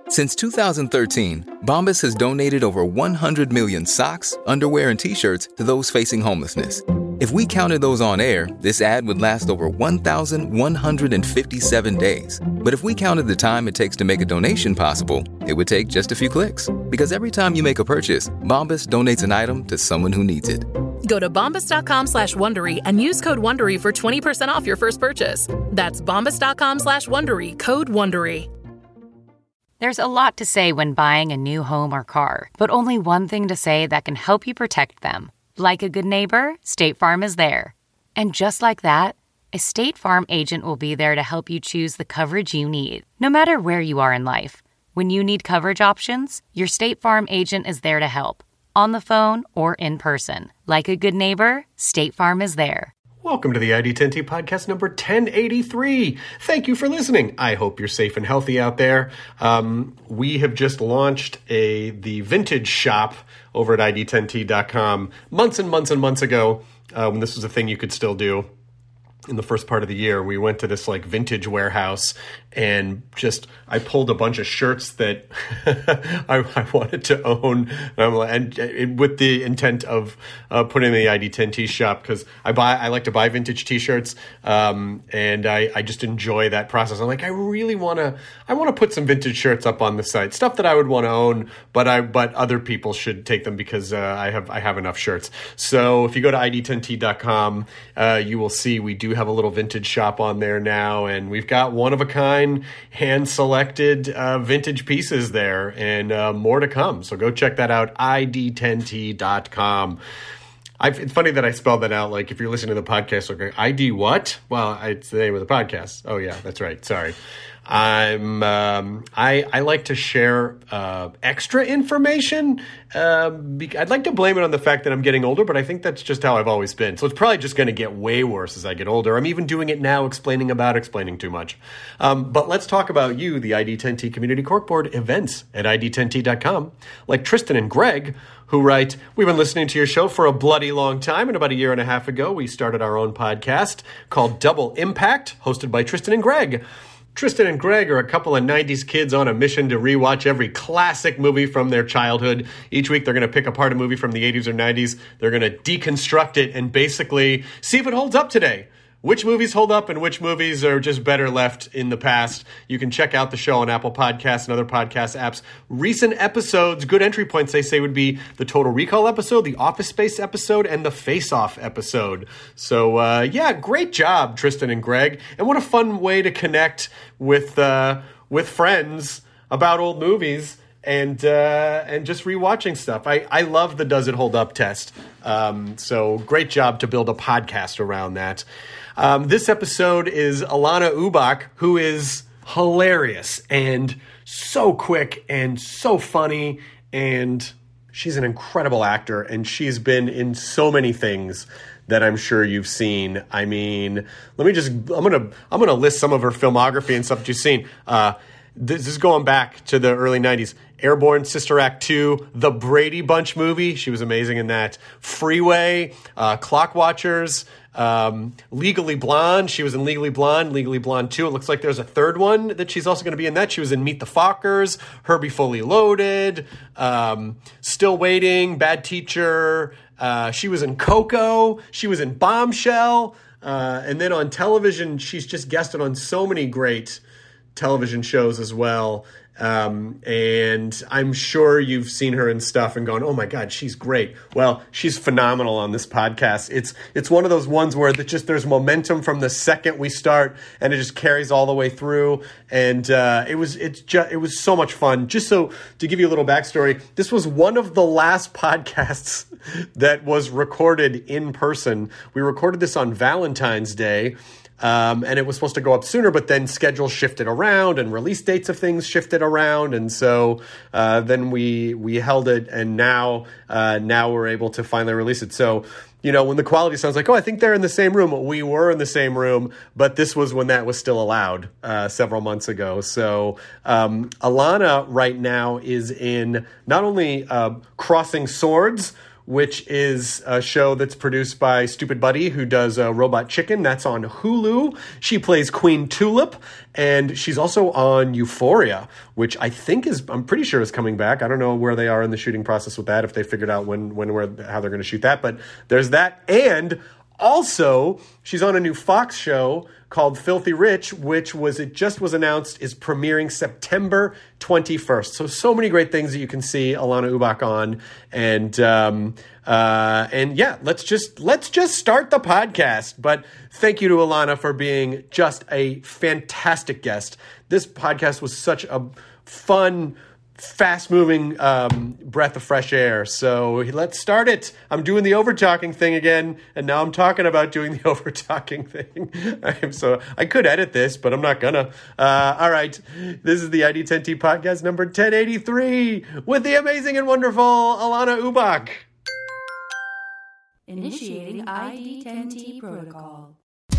Since 2013, Bombas has donated over 100 million socks, underwear, and T-shirts to those facing homelessness. If we counted those on air, this ad would last over 1,157 days. But if we counted the time it takes to make a donation possible, it would take just a few clicks. Because every time you make a purchase, Bombas donates an item to someone who needs it. Go to bombas.com/Wondery and use code Wondery for 20% off your first purchase. That's bombas.com/Wondery, code Wondery. There's a lot to say when buying a new home or car, but only one thing to say that can help you protect them. Like a good neighbor, State Farm is there. And just like that, a State Farm agent will be there to help you choose the coverage you need, no matter where you are in life. When you need coverage options, your State Farm agent is there to help, on the phone or in person. Like a good neighbor, State Farm is there. Welcome to the ID10T podcast number 1083. Thank you for listening. I hope you're safe and healthy out there. We have just launched the vintage shop over at ID10T.com months and months and months ago, when this was a thing you could still do. In the first part of the year, we went to this vintage warehouse and I pulled a bunch of shirts that I wanted to own, and with the intent of putting in the ID10T shop, because I like to buy vintage T-shirts, and I just enjoy that process. I'm like, I want to put some vintage shirts up on the site, stuff that I would want to own, but other people should take them because I have enough shirts. So if you go to ID10T.com, you will see we do have a little vintage shop on there now, and we've got one-of-a-kind, hand-selected vintage pieces there, and more to come. So go check that out, ID10T.com. It's funny that I spelled that out. Like, if you're listening to the podcast, okay, ID what? Well, it's the name of the podcast. Oh, yeah, that's right. Sorry. I like to share extra information. I'd like to blame it on the fact that I'm getting older, but I think that's just how I've always been. So it's probably just going to get way worse as I get older. I'm even doing it now, explaining too much. But let's talk about you, the ID10T Community Corkboard events at ID10T.com, like Tristan and Greg, who write, we've been listening to your show for a bloody long time, and about a year and a half ago, we started our own podcast called Double Impact, hosted by Tristan and Greg. Tristan and Greg are a couple of 90s kids on a mission to rewatch every classic movie from their childhood. Each week, they're going to pick apart a movie from the 80s or 90s. They're going to deconstruct it and basically see if it holds up today. Which movies hold up and which movies are just better left in the past. You can check out the show on Apple Podcasts and other podcast apps. Recent episodes, good entry points, they say, would be the Total Recall episode, the Office Space episode, and the Face Off episode. So, great job, Tristan and Greg. And what a fun way to connect with friends about old movies and just rewatching stuff. I love the Does It Hold Up test. So great job to build a podcast around that. This episode is Alanna Ubach, who is hilarious and so quick and so funny, and she's an incredible actor, and she's been in so many things that I'm sure you've seen. I mean, I'm gonna list some of her filmography and stuff that you've seen. This is going back to the early 90s. Airborne, Sister Act 2, The Brady Bunch movie. She was amazing in that. Freeway, Clock Watchers, Legally Blonde. She was in Legally Blonde, Legally Blonde 2. It looks like there's a third one that she's also going to be in that. She was in Meet the Fockers, Herbie Fully Loaded, Still Waiting, Bad Teacher. She was in Coco. She was in Bombshell. And then on television, she's just guested on so many great television shows as well. And I'm sure you've seen her in stuff and gone, oh my God, she's great. Well, she's phenomenal on this podcast. It's one of those ones where there's momentum from the second we start, and it just carries all the way through. And it was so much fun. Just so to give you a little backstory, this was one of the last podcasts that was recorded in person. We recorded this on Valentine's Day. And it was supposed to go up sooner, but then schedules shifted around and release dates of things shifted around. And so then we held it, and now we're able to finally release it. So, when the quality sounds like, oh, I think they're in the same room. We were in the same room, but this was when that was still allowed several months ago. So Alanna right now is in not only Crossing Swords, which is a show that's produced by Stupid Buddy, who does Robot Chicken. That's on Hulu. She plays Queen Tulip, and she's also on Euphoria, which I'm pretty sure is coming back. I don't know where they are in the shooting process with that, if they figured out how they're going to shoot that. But there's that, and also, she's on a new Fox show called Filthy Rich, which just was announced is premiering September 21st. So many great things that you can see Alanna Ubach on, and yeah, let's just start the podcast. But thank you to Alanna for being just a fantastic guest. This podcast was such a fun, fast-moving breath of fresh air. So let's start it. I'm doing the over-talking thing again, and now I'm talking about doing the over-talking thing. I could edit this, but I'm not gonna. All right. This is the ID10T podcast number 1083 with the amazing and wonderful Alanna Ubach. Initiating ID10T protocol.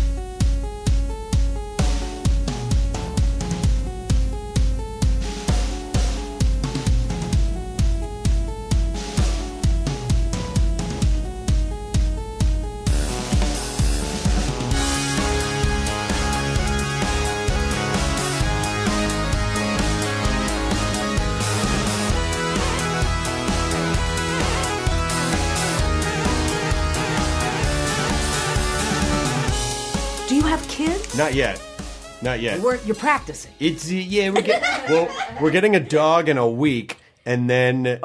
Do you have kids? Not yet. You're practicing. It's we're getting a dog in a week, and then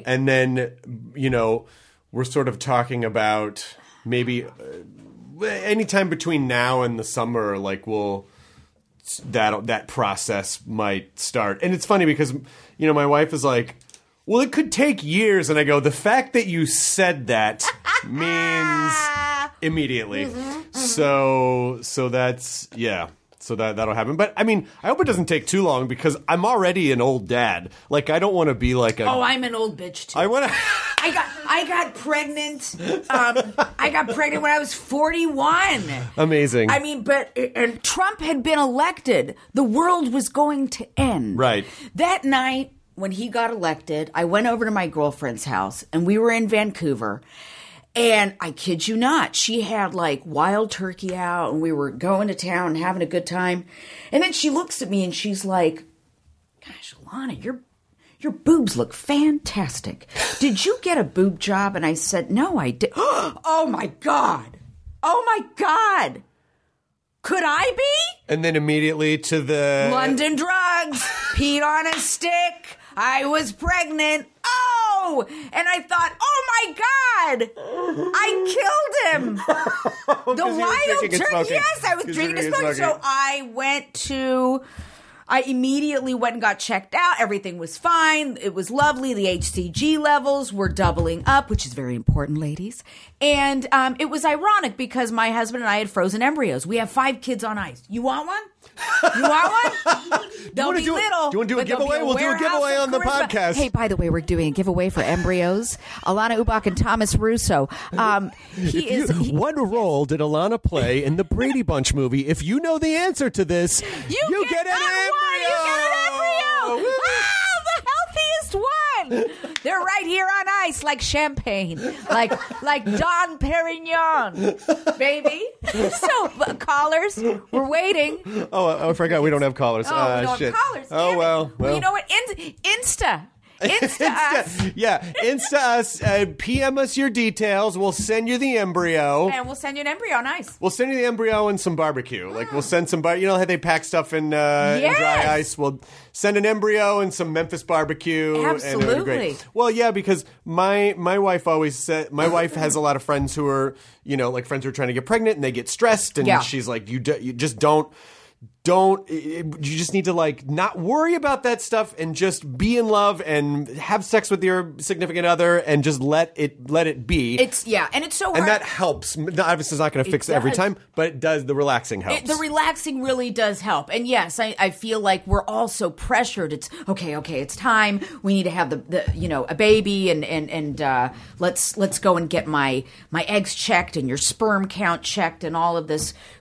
we're sort of talking about maybe anytime between now and the summer, like that process might start. And it's funny because my wife is like, well, it could take years, and I go, the fact that you said that means immediately. Mm-hmm. So that's, yeah. So that'll happen. But I mean, I hope it doesn't take too long because I'm already an old dad. Like, I don't want to be like I'm an old bitch too. I got pregnant. I got pregnant when I was 41. Amazing. I mean, and Trump had been elected. The world was going to end. Right. That night when he got elected, I went over to my girlfriend's house, and we were in Vancouver. And I kid you not, she had like wild turkey out, and we were going to town and having a good time. And then she looks at me and she's like, gosh, Alanna, your boobs look fantastic. Did you get a boob job? And I said, no, I did. Oh my God. Could I be? And then immediately to the London drugs, Pete on a stick. I was pregnant. Oh! And I thought, oh my God! I killed him! The wild turkey. Yes, I was drinking and smoking. So I immediately went and got checked out. Everything was fine. It was lovely. The HCG levels were doubling up, which is very important, ladies. And it was ironic because my husband and I had frozen embryos. We have 5 kids on ice. You want one? They'll be little. Do you want to do a giveaway? We'll do a giveaway on the podcast. Hey, by the way, we're doing a giveaway for embryos. Alanna Ubach and Thomas Russo. What role did Alanna play in the Brady Bunch movie? If you know the answer to this, you get an embryo. You get an embryo. The healthiest one. They're right here on ice, like champagne, like Dom Perignon, baby. So callers, we're waiting. Oh, I forgot we don't have callers. Oh, we don't have callers. Oh well. You know what? Insta us. Yeah, Insta us. PM us your details. We'll send you the embryo. And we'll send you an embryo on ice. We'll send you the embryo and some barbecue. Like, we'll send some you know how they pack stuff in dry ice? We'll send an embryo and some Memphis barbecue. Absolutely. And it'll be great. Well, yeah, because my wife always said, my wife has a lot of friends who are, like friends who are trying to get pregnant and they get stressed. And she's like, you just you just need to not worry about that stuff and just be in love and have sex with your significant other and just let it be. And it's so hard. And that helps. Obviously, it's not going to fix it every time, but it does. The relaxing helps. The relaxing really does help. And yes, I feel like we're all so pressured. It's okay, it's time. We need to have a baby and let's go and get my eggs checked and your sperm count checked and all of this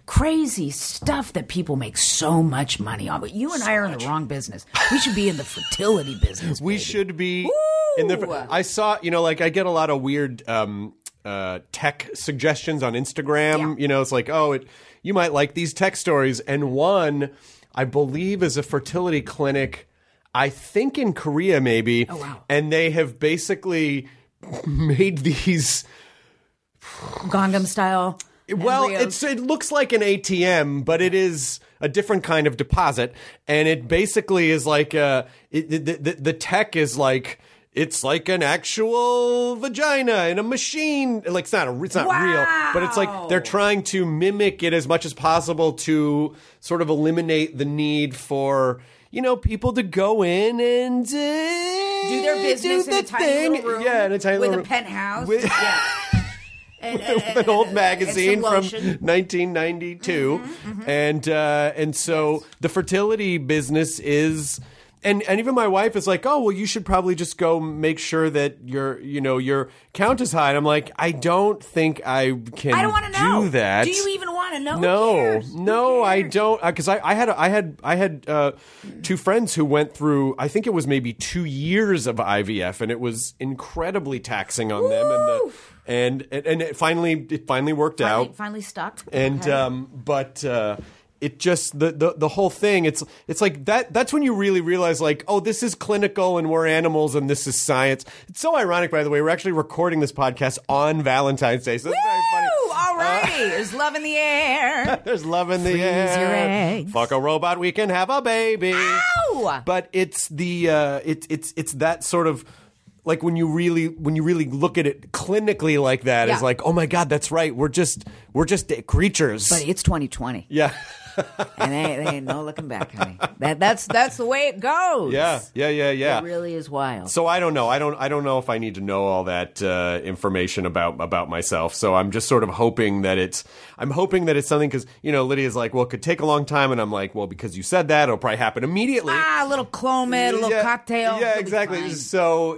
crazy stuff that people make so much money on. But you and I are in the wrong business. We should be in the fertility business. We should be in the. I saw, like I get a lot of weird tech suggestions on Instagram. Yeah. It's like, you might like these tech stories, and one I believe is a fertility clinic. I think in Korea, maybe. Oh, wow. And they have basically made these Gangnam style. Well, embryos. it looks like an ATM, but it is a different kind of deposit, and it basically is like the tech is like. It's like an actual vagina in a machine. Like it's not real, but it's like they're trying to mimic it as much as possible to sort of eliminate the need for people to go in and do their business in a tiny little room. Yeah, in a tiny little room with a penthouse. And an old magazine from lotion. 1992, and so the fertility business is. And even my wife is like, oh, well, you should probably just go make sure that your count is high. And I'm like, I don't think I can I don't want to know. Do that. Do you even want to know? No, I don't. Because I had two friends who went through, I think it was maybe 2 years of IVF, and it was incredibly taxing on them. And it finally worked out. Finally stuck. And but. It just the whole thing. It's like that. That's when you really realize, like, oh, this is clinical and we're animals and this is science. It's so ironic, by the way. We're actually recording this podcast on Valentine's Day, so that's very funny. All right, there's love in the air. There's love in the Freeze air. your eggs. Fuck a robot, we can have a baby. Ow! But it's the it's that sort of. Like when you really look at it clinically like that, it's like, oh my God, that's right. We're just creatures. But it's 2020. Yeah. And they ain't no looking back, honey. That's the way it goes. Yeah. It really is wild. So I don't know. I don't know if I need to know all that information about myself. So I'm just sort of hoping that it's something, because Lydia's like, well, it could take a long time, and I'm like, well, because you said that, it'll probably happen immediately. A little Clomid, a little cocktail. Yeah, exactly. So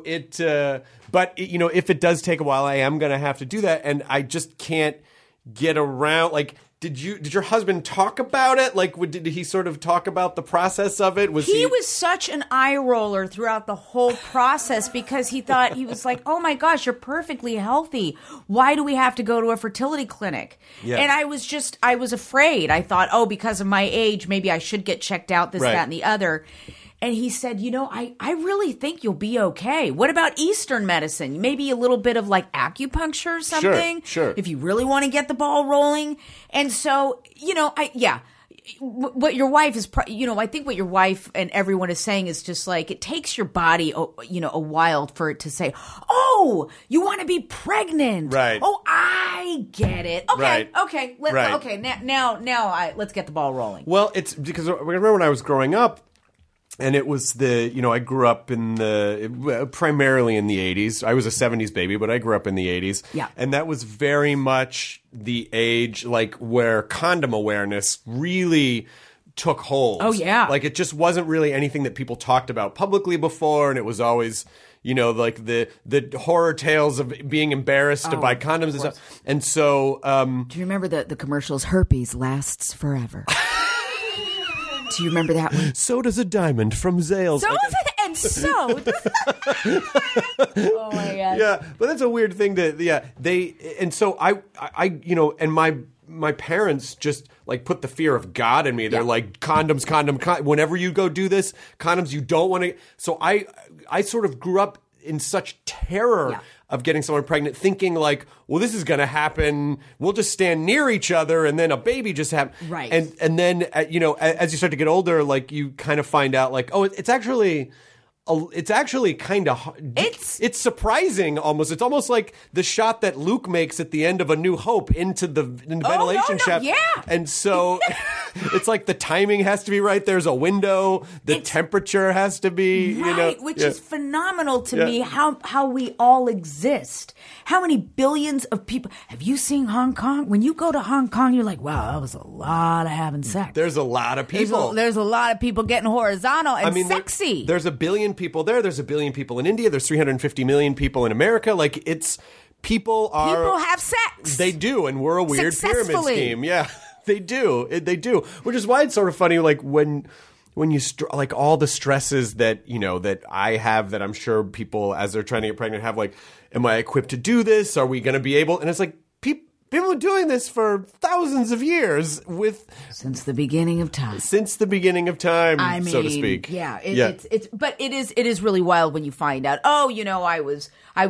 but if it does take a while, I am going to have to do that, and I just can't get around. Like, did your husband talk about it? Like, did he sort of talk about the process of it? He was such an eye roller throughout the whole process, because he thought, he was like, oh my gosh, you're perfectly healthy. Why do we have to go to a fertility clinic? Yeah. And I was afraid. I thought, because of my age, maybe I should get checked out, this, that, and the other. And he said, I really think you'll be okay. What about Eastern medicine? Maybe a little bit of like acupuncture or something? Sure. If you really want to get the ball rolling. And so, what your wife is, I think what your wife and everyone is saying is just like, it takes your body, a while for it to say, oh, you want to be pregnant. Right. Oh, I get it. Okay. Right. Okay. Okay. Now, let's get the ball rolling. Well, it's because I remember when I was growing up, and it was I grew up primarily in the 80s. I was a 70s baby, but I grew up in the 80s. Yeah. And that was very much the age, like, where condom awareness really took hold. Oh, yeah. Like, it just wasn't really anything that people talked about publicly before, and it was always, like the horror tales of being embarrassed to buy condoms and stuff. And so... do you remember the commercials, herpes lasts forever? Do you remember that one? So does a diamond from Zales. Oh my God. Yeah, but that's a weird thing so I and my parents just like put the fear of God in me. They're like, condoms, whenever you go do this, condoms, you don't want to. So I sort of grew up in such terror of getting someone pregnant, thinking like, well, this is going to happen. We'll just stand near each other, and then a baby just happens. Right. And then as you start to get older, like, you kind of find out like, oh, it's actually kind of it's surprising almost. It's almost like the shot that Luke makes at the end of A New Hope into the ventilation shaft. Yeah. And so it's like the timing has to be right. There's a window. The temperature has to be, right, which is phenomenal to me, how we all exist. How many billions of people. Have you seen Hong Kong? When you go to Hong Kong, you're like, wow, that was a lot of having sex. There's a lot of people. There's a lot of people getting horizontal and sexy. There's a billion people there. There's a billion people in India. There's 350 million people in America. Like, it's people have sex. They do, and we're a weird pyramid scheme. Yeah. They do. They do. Which is why it's sort of funny, like when you like all the stresses that that I have, that I'm sure people as they're trying to get pregnant have, like, am I equipped to do this? Are we going to be able? And it's like people are doing this for thousands of years since the beginning of time. I mean, so to speak. Yeah, but it is really wild when you find out. Oh, I was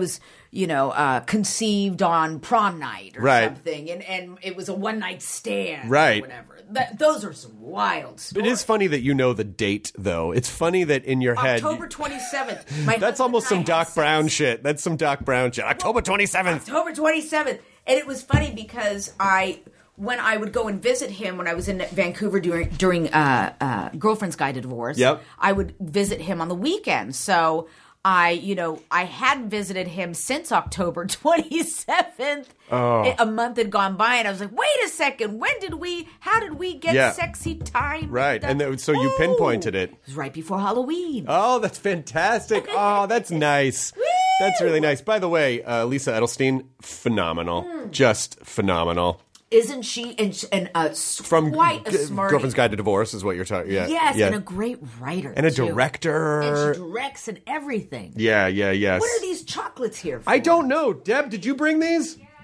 conceived on prom night or something, and it was a one night stand, right? Or whatever. Those are some wild stories. It is funny that you know the date, though. It's funny that in your head, October 27th. That's almost some Doc Brown shit. That's some Doc Brown shit. October 27th. October 27th. And it was funny because when I would go and visit him when I was in Vancouver during Girlfriend's Guide to Divorce, I would visit him on the weekends. So I hadn't visited him since October 27th. Oh. A month had gone by, and I was like, wait a second, how did we get sexy time? Right, and so you pinpointed it. It was right before Halloween. Oh, that's fantastic. Oh, that's nice. That's really nice. By the way, Lisa Edelstein, phenomenal. Just phenomenal. Isn't she? From quite a smart. Girlfriend's Guide to Divorce is what you're talking. Yeah, yes, and a great writer and a director, and she directs and everything. Yeah, yes. What are these chocolates here for? I don't know. Deb, did you bring these? Yes,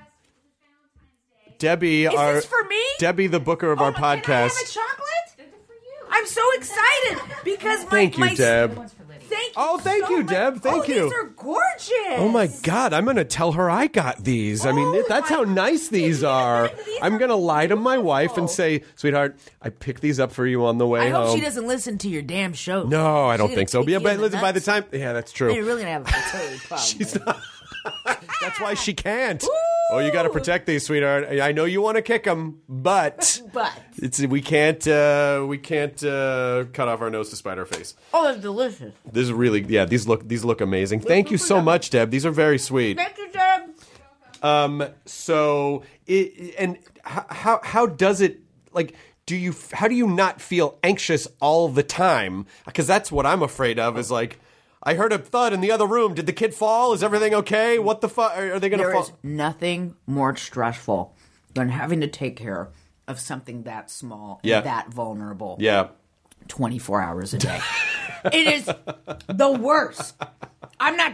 Debbie, is this for me? Debbie, the booker of our podcast. Can I have a chocolate? For you. I'm so excited because thank you, Deb. Thank you. Oh, thank you, Deb. Thank you. These are gorgeous. Oh my God, I'm gonna tell her I got these. I mean, that's how nice these are. I'm gonna lie to my wife and say, sweetheart, I picked these up for you on the way home. I hope she doesn't listen to your damn show. No, I don't think so. Yeah, but listen, by the time, that's true. You're really gonna have a fertility problem. She's not. That's why she can't. Woo! Oh, you got to protect these, sweetheart. I know you want to kick them, but we can't cut off our nose to spite our face. Oh, that's delicious. This is really these look amazing. Thank you so much, Deb. These are very sweet. Thank you, Deb. So how does it, like, how do you not feel anxious all the time? Because that's what I'm afraid of, is like, I heard a thud in the other room. Did the kid fall? Is everything okay? What the fuck? Are they going to fall? There is nothing more stressful than having to take care of something that small and that vulnerable. Yeah. 24 hours a day. It is the worst. I'm not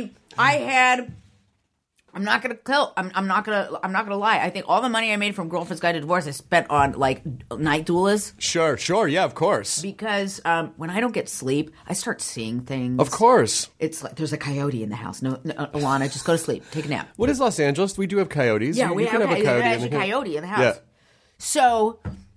gonna lie. I think all the money I made from Girlfriend's Guide to Divorce I spent on like night doulas. Sure, yeah, of course. Because when I don't get sleep, I start seeing things. Of course. It's like there's a coyote in the house. No, Alana, just go to sleep. Take a nap. What is Los Angeles? We do have coyotes. Yeah, we have a coyote in the house. Yeah. So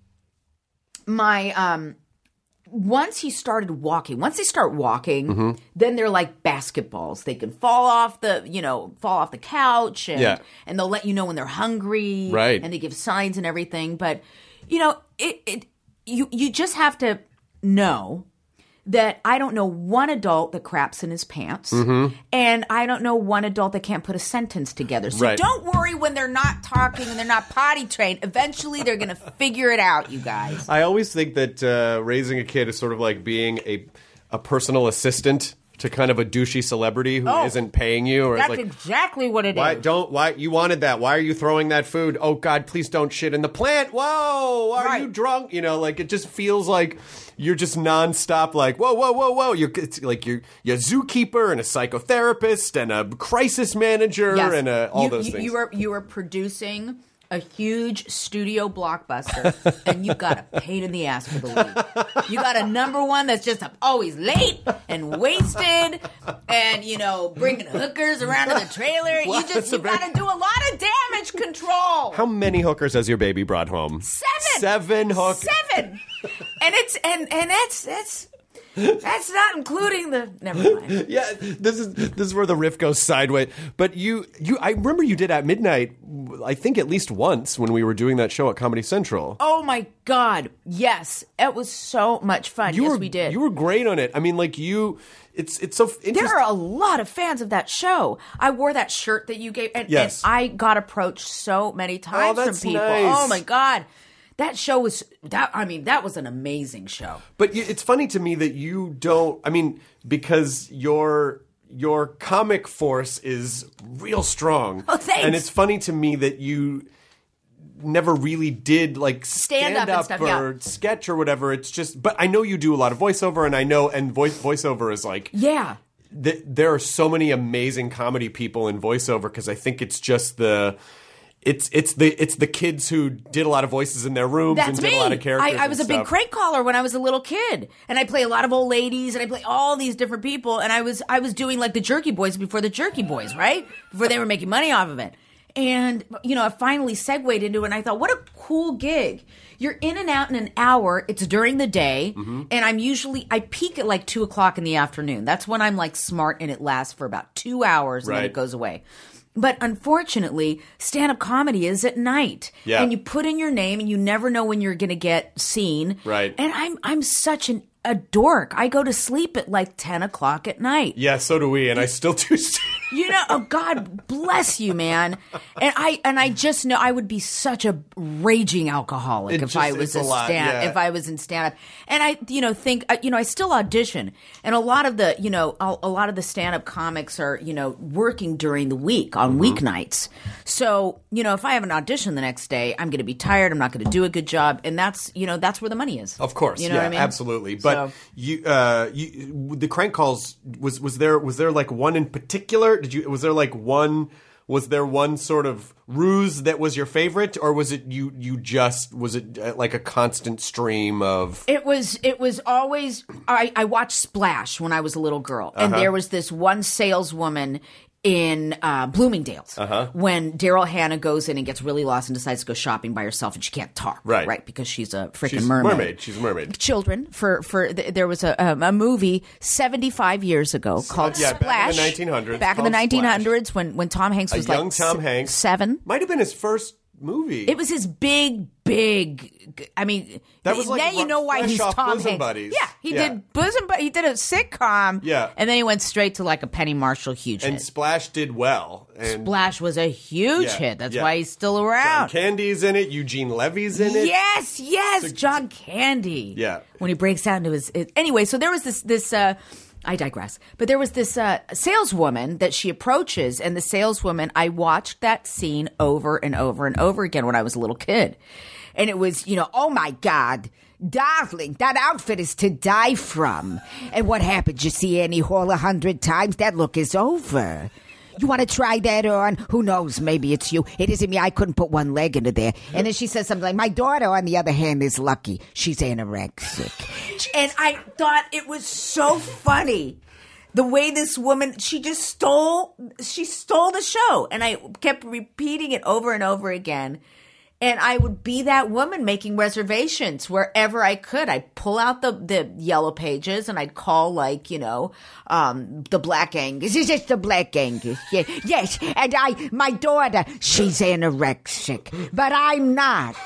my once they start walking, then they're like basketballs. They can fall off the couch, and they'll let you know when they're hungry, right? And they give signs and everything. But you just have to know that I don't know one adult that craps in his pants, and I don't know one adult that can't put a sentence together. So don't worry when they're not talking and they're not potty trained. Eventually, they're going to figure it out, you guys. I always think that raising a kid is sort of like being a personal assistant to kind of a douchey celebrity who isn't paying you. Or that's like, exactly what it is. Why you wanted that? Why are you throwing that food? Oh God, please don't shit in the plant. Whoa, are you drunk? Like it just feels like you're just nonstop. Like whoa. It's like you're a zookeeper and a psychotherapist and a crisis manager and all those things. You are producing a huge studio blockbuster, and you've got a pain in the ass for the lead. You got a number one that's just always late and wasted, and bringing hookers around to the trailer. You got to do a lot of damage control. How many hookers has your baby brought home? 7 hookers. 7, and that's not including the. Never mind. Yeah, this is where the riff goes sideways. But I remember you did At Midnight, I think at least once when we were doing that show at Comedy Central. Oh my God, yes, it was so much fun. We did. You were great on it. I mean, like it's so interesting. There are a lot of fans of that show. I wore that shirt that you gave, and I got approached so many times from people. Nice. Oh my God. That show was that was an amazing show. But it's funny to me that you don't. I mean, because your comic force is real strong. Oh, thanks. And it's funny to me that you never really did like Stand-up and stuff, or sketch or whatever. It's just, but I know you do a lot of voiceover, and I know, and voiceover is like, yeah. There are so many amazing comedy people in voiceover because I think it's just it's the kids who did a lot of voices in their rooms and did a lot of characters. I was a big crate caller when I was a little kid, and I play a lot of old ladies, and I play all these different people, and I was doing like the Jerky Boys before the Jerky Boys, right? Before they were making money off of it. And, I finally segued into it, and I thought, what a cool gig. You're in and out in an hour. It's during the day, and I peak at like 2 o'clock in the afternoon. That's when I'm like smart, and it lasts for about 2 hours, and then it goes away. But unfortunately, stand-up comedy is at night. Yeah. And you put in your name, and you never know when you're going to get seen. Right. And I'm such a dork. I go to sleep at like 10 o'clock at night. Yeah, so do we, and I still do. Oh, God bless you, man. And I just know I would be such a raging alcoholic if I was if I was in stand-up. And I, think, I still audition. And a lot of the, a lot of the stand-up comics are, working during the week on weeknights. So, if I have an audition the next day, I'm going to be tired. I'm not going to do a good job. And that's where the money is. Of course. You know what I mean? Absolutely. But the crank calls, was there like one in particular? Was there one sort of ruse that was your favorite, or was it was it like a constant stream of? It was always, I watched Splash when I was a little girl, and there was this one saleswoman in Bloomingdale's when Daryl Hannah goes in and gets really lost and decides to go shopping by herself, and she can't talk, right? Because she's a freaking mermaid. She's a mermaid. Children, there was a movie 75 years ago called Splash. Back in the 1900s. Back in the 1900s when Tom Hanks was young Tom Hanks. 7. Might have been his first movie. It was his big. I mean, that was like then you know why he's Tom Hanks. Buddies. Yeah, he did Bosom Buddies. He did a sitcom. Yeah, and then he went straight to like a Penny Marshall huge hit. And Splash did well. And Splash was a huge hit. That's why he's still around. John Candy's in it. Eugene Levy's in it. Yes, John Candy. Yeah, when he breaks out into his anyway. So there was this. I digress. But there was this saleswoman that she approaches, and the saleswoman, I watched that scene over and over and over again when I was a little kid. And it was, oh my God, darling, that outfit is to die from. And what happened? You see Annie Hall 100 times? That look is over. You want to try that on? Who knows? Maybe it's you. It isn't me. I couldn't put one leg into there. And then she says something like, my daughter, on the other hand, is lucky. She's anorexic. And I thought it was so funny. The way this woman, she stole the show. And I kept repeating it over and over again. And I would be that woman making reservations wherever I could. I'd pull out the yellow pages and I'd call the Black Angus. Is this the Black Angus? Yeah. Yes. And my daughter, she's anorexic, but I'm not.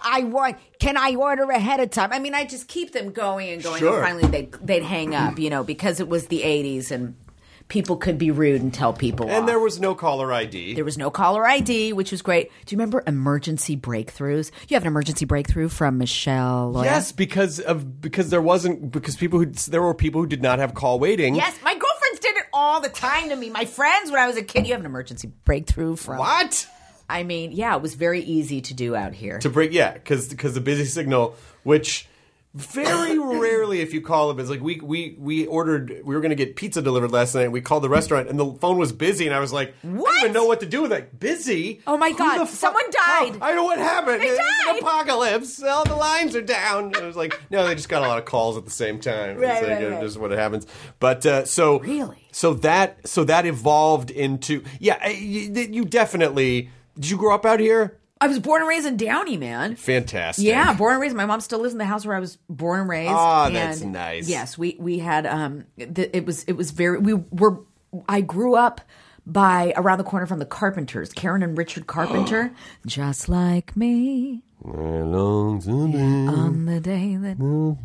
Can I order ahead of time? I mean, I just keep them going and going. Sure. And finally they'd hang up, because it was the 80s and people could be rude and tell people And off. there was no caller ID. There was no caller ID, which was great. Do you remember emergency breakthroughs? You have an emergency breakthrough from Michelle Loya? Yes, because there were people who did not have call waiting. Yes, my girlfriends did it all the time to me. My friends, when I was a kid, you have an emergency breakthrough from... What? I mean, yeah, it was very easy to do out here. Because the busy signal, which... Very rarely, if you call them, it's like we were going to get pizza delivered last night. And we called the restaurant, and the phone was busy, and I was like, what? I don't even know what to do with it. Busy? Oh my God! Someone died. I know what happened. They It's died. an apocalypse. All the lines are down. I was like, no, they just got a lot of calls at the same time. Right, it's like, right. Just what happens. But Really? So that evolved into you definitely. Did you grow up out here? I was born and raised in Downey, man. Fantastic. Yeah, born and raised. My mom still lives in the house where I was born and raised. Oh, that's nice. Yes, we had it was very I grew up by around the corner from the Carpenters, Karen and Richard Carpenter, just like me. On the day that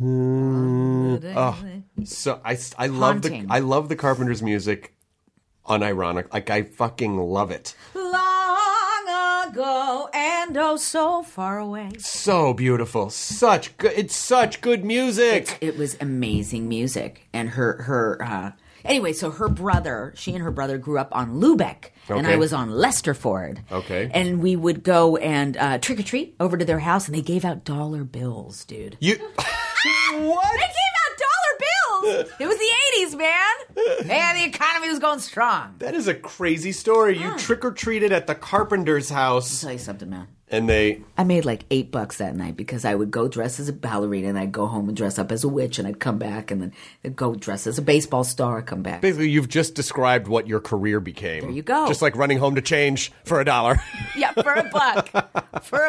So I love Haunting. I love the Carpenters' music. Unironic, like I fucking love it. long ago and oh so far away. So beautiful, it's such good music. It was amazing music, and her Anyway, so she and her brother grew up on Lubeck, and I was on Lesterford. Okay. And we would go and trick-or-treat over to their house, and they gave out dollar bills, dude. What? They gave out dollar bills! It was the 80s, man! And the economy was going strong. That is a crazy story. You trick-or-treated at the carpenter's house. I'll tell you something, man. And I made like $8 that night because I would go dress as a ballerina and I'd go home and dress up as a witch and I'd come back and then I'd go dress as a baseball star, come back. basically, you've just described what your career became. There you go. Just like running home to change for $1. Yeah, for $1. For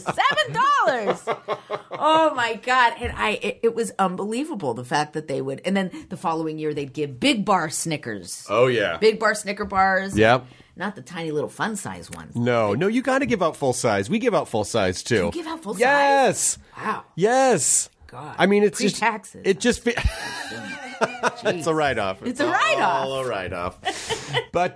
$7. Oh my God. And it was unbelievable, the fact that they would, and then the following year they'd give Big Bar Snickers. Oh, yeah. Big Bar Snicker bars. Yep. Not the tiny little fun size ones. No, you got to give out full size. We give out full size too. You give out full size? Yes. Wow. Yes. God. I mean, it's Pre-taxes. It just. It's a write-off. It's a write-off. All a write-off. But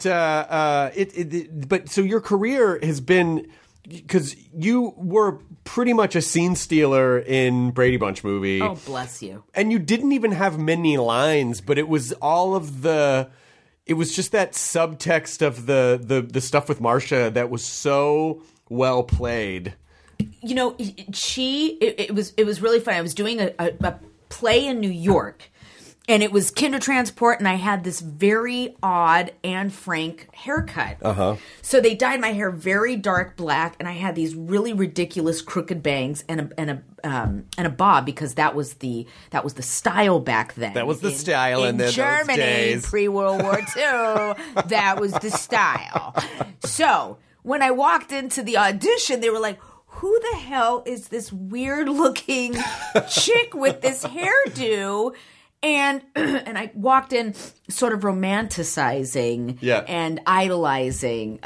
but so your career has been, because you were pretty much a scene stealer in Brady Bunch movie. Oh, bless you. And you didn't even have many lines, but it was all of the. It was just that subtext of the stuff with Marcia that was so well played. You know, it was really funny. I was doing a play in New York, and it was Kindertransport, and I had this very odd Anne Frank haircut. So they dyed my hair very dark black, and I had these really ridiculous crooked bangs and a bob, because that was the style back then. That was the style in those Germany, days. pre-World War II. That was the style. So when I walked into the audition, they were like, who the hell is this weird-looking chick with this hairdo? And I walked in sort of romanticizing and idolizing,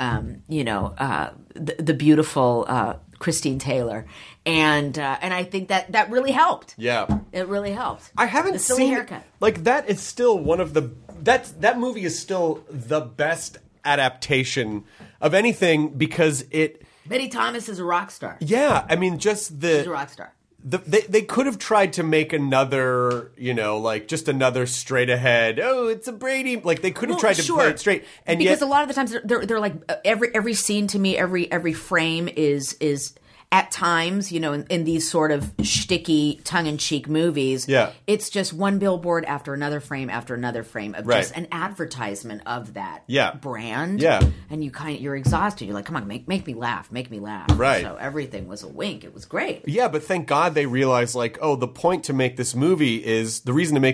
the beautiful Christine Taylor. And I think that really helped. Yeah. It really helped. I haven't the silly seen haircut. Like, that is still one of the that movie is still the best adaptation of anything, because it. Betty Thomas is a rock star. Yeah, I mean, just She's a rock star. They could have tried to make another, just another straight ahead. Oh, it's a Brady. Like, they could have tried to play it straight, and because a lot of the times they're like every scene to me, every frame is at times, in these sort of shticky, tongue-in-cheek movies, it's just one billboard after another frame of just an advertisement of that brand. Yeah. And you're exhausted. You're like, come on, make me laugh. Right. So everything was a wink. It was great. Yeah, but thank God they realized, like, oh, the reason to make this movie is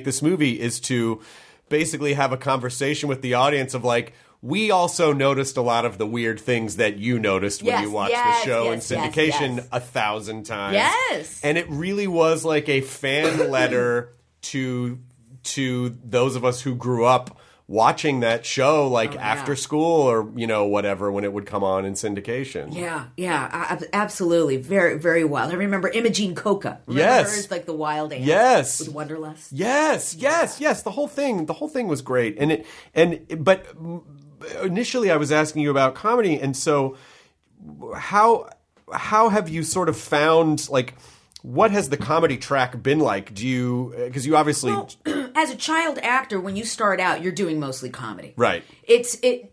to basically have a conversation with the audience of, like, we also noticed a lot of the weird things that you noticed when you watched the show in syndication 1,000 times. Yes. And it really was like a fan letter to those of us who grew up watching that show, like after school or, whatever, when it would come on in syndication. Yeah, absolutely. Very, very wild. I remember Imogene Coca. Remember her as, like, the wild ant with Wonderlust? Yes. The whole thing was great. But initially I was asking you about comedy, and so how have you sort of found, like, what has the comedy track been like? Because you obviously... Well, as a child actor, when you start out, you're doing mostly comedy. Right. If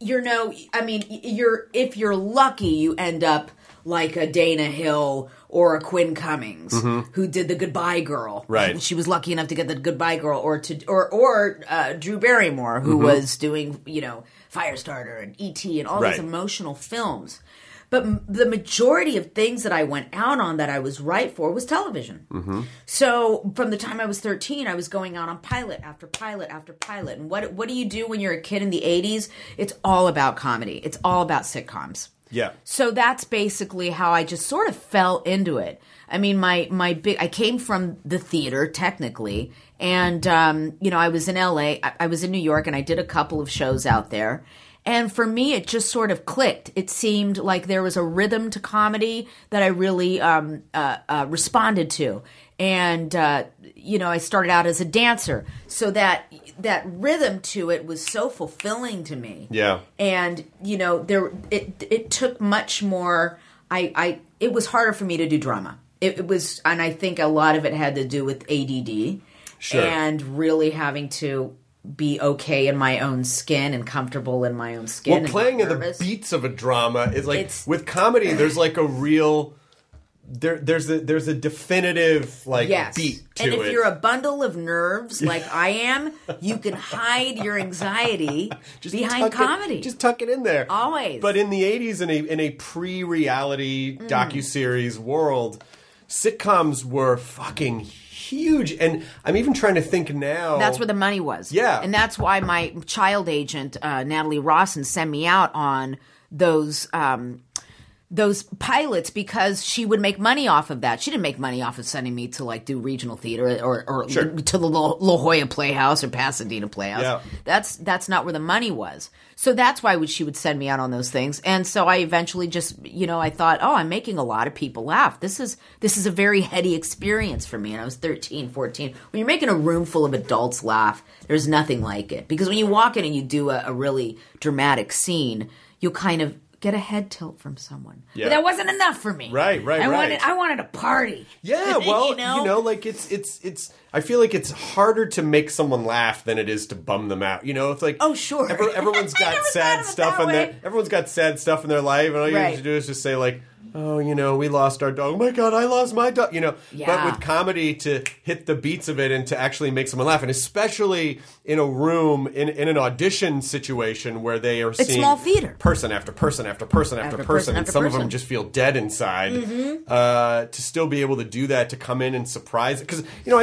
you're lucky, you end up like a Dana Hill or a Quinn Cummings, who did The Goodbye Girl. Right. She was lucky enough to get The Goodbye Girl, or Drew Barrymore, who was doing, Firestarter and E.T. and all these emotional films. But the majority of things that I went out on that I was right for was television. So from the time I was 13, I was going out on pilot after pilot after pilot. And what do you do when you're a kid in the 80s? It's all about comedy. It's all about sitcoms. Yeah. So that's basically how I just sort of fell into it. I mean, I came from the theater, technically, and, I was in LA, I was in New York, and I did a couple of shows out there. And for me, it just sort of clicked. It seemed like there was a rhythm to comedy that I really responded to. And, I started out as a dancer. So that rhythm to it was so fulfilling to me. Yeah. And, it took much more. It was harder for me to do drama. It was, and I think a lot of it had to do with ADD. Sure. And really having to be okay in my own skin and comfortable in my own skin. Well, playing in the beats of a drama is like, It's- with comedy, there's like a real... There's a definitive beat to and it. if you're a bundle of nerves like I am, you can hide your anxiety behind comedy. Just tuck it in there. Always. But in the 80s, in a pre-reality docuseries world, sitcoms were fucking huge. And I'm even trying to think now. That's where the money was. Yeah. And that's why my child agent, Natalie Rawson, sent me out on those pilots because she would make money off of that. She didn't make money off of sending me to like do regional theater or Sure. to the La Jolla Playhouse or Pasadena Playhouse. Yeah. That's not where the money was. So that's why she would send me out on those things. And so I eventually just, I thought, I'm making a lot of people laugh. This is a very heady experience for me. And I was 13, 14. When you're making a room full of adults laugh, there's nothing like it. Because when you walk in and you do a really dramatic scene, you'll kind of get a head tilt from someone. Yeah. But that wasn't enough for me. Right. I wanted a party. Yeah, well, like it's. I feel like it's harder to make someone laugh than it is to bum them out. It's like, Oh, sure. Everyone's I got never sad thought of it stuff that in way. everyone's got sad stuff in their life, and all you have to do is just say like, oh, we lost our dog. Oh my God, I lost my dog. But Yeah. with comedy, to hit the beats of it and to actually make someone laugh, and especially in a room, in an audition situation where they are seeing small theater. person after person after person after person, and after some of them person. just feel dead inside. To still be able to do that, to come in and surprise it, because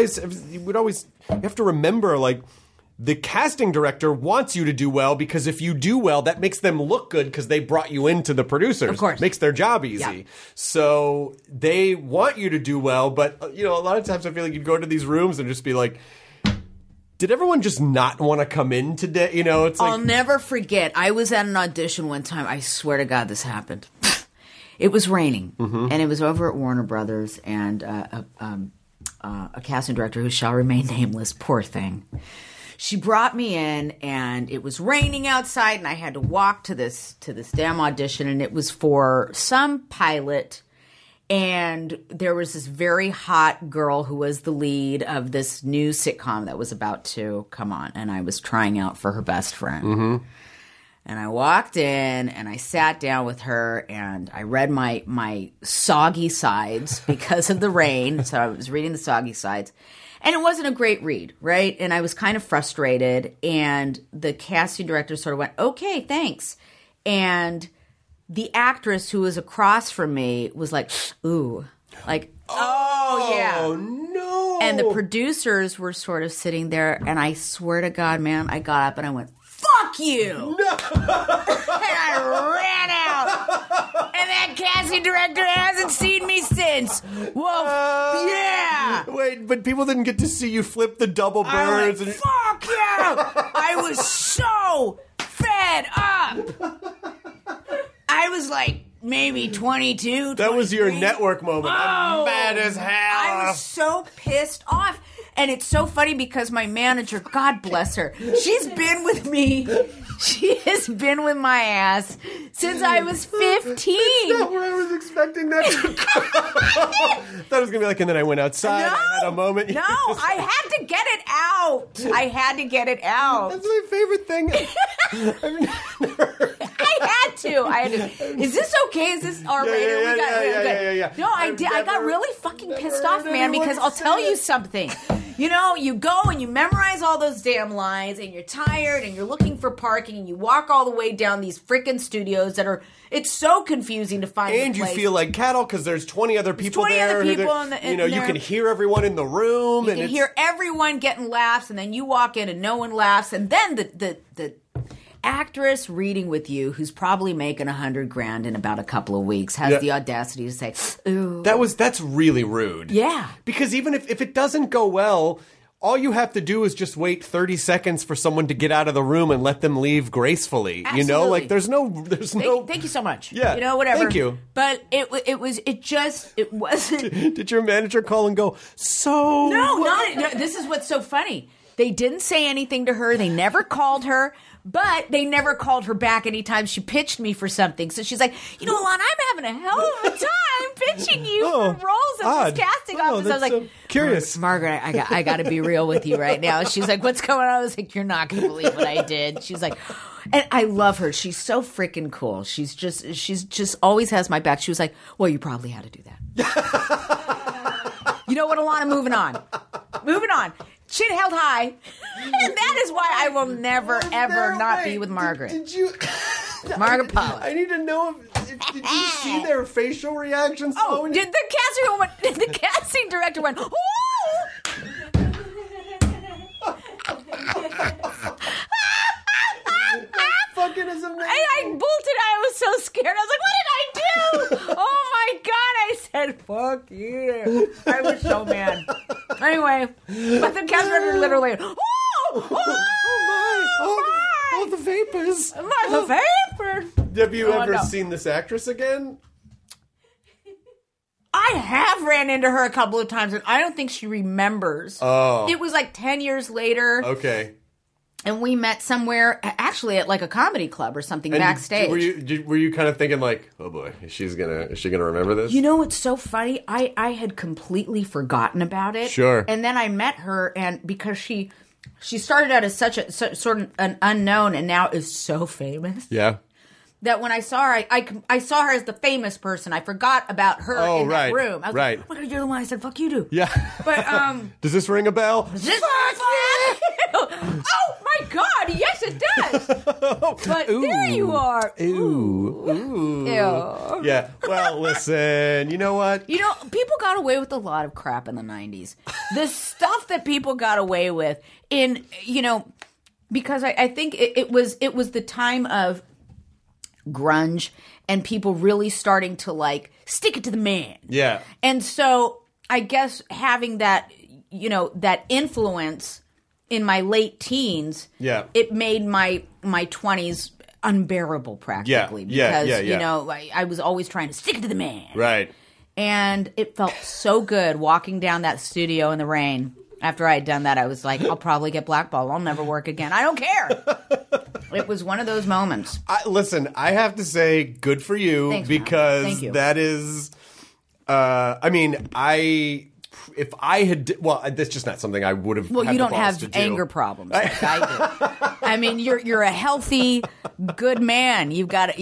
you have to remember, like, the casting director wants you to do well, because if you do well, that makes them look good because they brought you into the producers. Of course. Makes their job easy. Yeah. So they want you to do well, but, a lot of times I feel like you'd go into these rooms and just be like, did everyone just not want to come in today? It's like... I'll never forget. I was at an audition one time. I swear to God this happened. It was raining, and it was over at Warner Brothers, and a casting director who shall remain nameless, poor thing. She brought me in, and it was raining outside, and I had to walk to this damn audition, and it was for some pilot. And there was this very hot girl who was the lead of this new sitcom that was about to come on, and I was trying out for her best friend. Mm-hmm. And I walked in, and I sat down with her, and I read my soggy sides because of the rain. So I was reading the soggy sides. And it wasn't a great read, right? And I was kind of frustrated. And the casting director sort of went, okay, thanks. And the actress who was across from me was like, ooh. Like, oh yeah. Oh, no. And the producers were sort of sitting there. And I swear to God, man, I got up and I went, fuck you. No. And I ran out. And that casting director hasn't seen me since. Well, yeah. Wait, but people didn't get to see you flip the double I birds. was like, fuck you. I was so fed up. I was like maybe 22. That was your 23. network moment. I'm mad as hell. I was so pissed off. And it's so funny because my manager, God bless her, she's been with me. She has been with my ass since I was 15. That's not where I was expecting that to go. I thought it was going to be like, and then I went outside. No, I had a moment. No, I had to get it out. I had to get it out. That's my favorite thing. I had to. Is this okay? Is this R-rated? Yeah. No, I did. I got really fucking pissed off, man, because I'll tell you something. You go and you memorize all those damn lines, and you're tired, and you're looking for parking, and you walk all the way down these freaking studios it's so confusing to find And a you place. feel like cattle because there's 20 other people 20 there. other who people you can hear everyone in the room. You can hear everyone getting laughs, and then you walk in and no one laughs, and then the actress reading with you, who's probably making $100,000 in about a couple of weeks, has the audacity to say, "Ooh, that's really rude." yeah." Because even if it doesn't go well, all you have to do is just wait 30 seconds for someone to get out of the room and let them leave gracefully. Absolutely. Like there's no. Thank you so much. Yeah. Whatever. Thank you. But it wasn't. Did your manager call and go, so? No, this is what's so funny. They didn't say anything to her. They never called her. But they never called her back anytime she pitched me for something. So she's like, Lon, I'm having a hell of a time I'm pitching you for roles in this casting office. I was like, curious. Margaret, I got to be real with you right now. She's like, what's going on? I was like, you're not going to believe what I did. She's like, and I love her. She's so freaking cool. She's just always has my back. She was like, well, you probably had to do that. You know what, Alana? Moving on. Chin held high. And that is why I will never, ever not be with Margaret. Did you... Margaret Pollock. I need to know did you see their facial reactions? Oh, the casting director went, ooh! Fucking is amazing. I bolted. I was so scared. I was like, what did I do? Oh my God. I said, fuck you. I was so mad. Anyway, but the cast director literally, Oh, the vapors. The vapors. Have you ever seen this actress again? I have ran into her a couple of times, and I don't think she remembers. Oh. It was like 10 years later. Okay. And we met somewhere, actually at like a comedy club or something, backstage. Were you kind of thinking like, oh boy, is she gonna remember this? You know what's so funny? I had completely forgotten about it. Sure. And then I met her, and because she started out as sort of an unknown, and now is so famous. Yeah. That when I saw her, I saw her as the famous person. I forgot about her in that room. I was like, oh my God, you're the one I said, fuck you to. Yeah. But, does this ring a bell? Fuck you! Oh my God, yes it does. But there you are. Ooh. Ew. Yeah. Well, listen, you know what? You know, people got away with a lot of crap in the 90s. The stuff that people got away with because I think it was the time of grunge and people really starting to like stick it to the man. Yeah. And so I guess having that, that influence in my late teens, it made my 20s unbearable practically. Because, I was always trying to stick it to the man. Right. And it felt so good walking down that studio in the rain. After I had done that, I was like, I'll probably get blackballed. I'll never work again. I don't care. It was one of those moments. Listen, I have to say, good for you. Thanks, because Thank you. That is, if I had, that's just not something I would have. Well, had you the don't balls have to anger do. problems like I do. I mean, you're a healthy, good man. I've got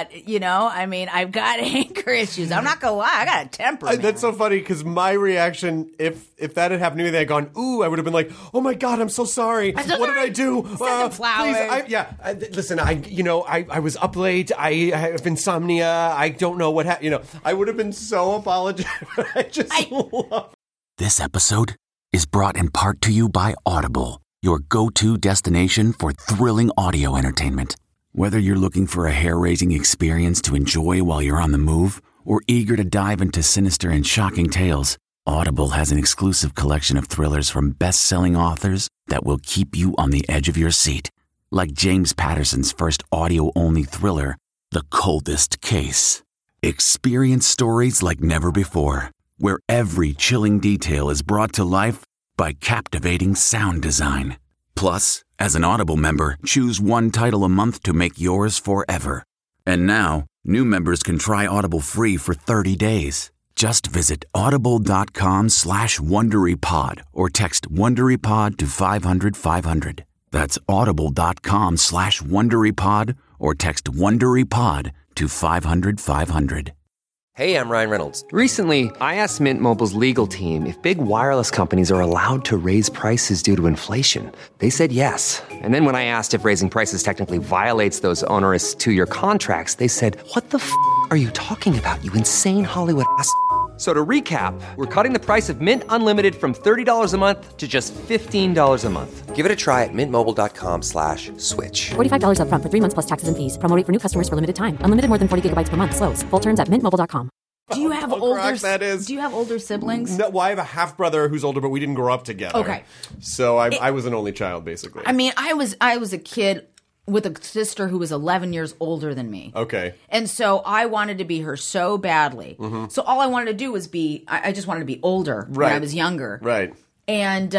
anger issues. I'm not gonna lie, I got a temper. Man. That's so funny because my reaction, if that had happened to me, they had gone, ooh, I would have been like, oh my God, I'm so sorry. What did I do? Send them flowers. Please, listen, I was up late. I have insomnia. I don't know what happened. I would have been so apologetic. I love it. This episode is brought in part to you by Audible, your go-to destination for thrilling audio entertainment. Whether you're looking for a hair-raising experience to enjoy while you're on the move or eager to dive into sinister and shocking tales, Audible has an exclusive collection of thrillers from best-selling authors that will keep you on the edge of your seat. Like James Patterson's first audio-only thriller, The Coldest Case. Experience stories like never before, where every chilling detail is brought to life by captivating sound design. Plus, as an Audible member, choose one title a month to make yours forever. And now, new members can try Audible free for 30 days. Just visit audible.com/WonderyPod or text WonderyPod to 500-500. That's audible.com/WonderyPod or text WonderyPod to 500-500. Hey, I'm Ryan Reynolds. Recently, I asked Mint Mobile's legal team if big wireless companies are allowed to raise prices due to inflation. They said yes. And then when I asked if raising prices technically violates those onerous two-year contracts, they said, what the f*** are you talking about, you insane Hollywood ass f- So to recap, we're cutting the price of Mint Unlimited from $30 a month to just $15 a month. Give it a try at mintmobile.com/switch. $45 up front for 3 months plus taxes and fees. Promo rate for new customers for limited time. Unlimited more than 40 gigabytes per month. Slows full terms at mintmobile.com. Do you have Do you have older siblings? No, well, I have a half brother who's older, but we didn't grow up together. Okay, so I was an only child, basically. I mean, I was a kid with a sister who was 11 years older than me. Okay, and so I wanted to be her so badly. Mm-hmm. So all I wanted to do was I just wanted to be older when I was younger. Right. And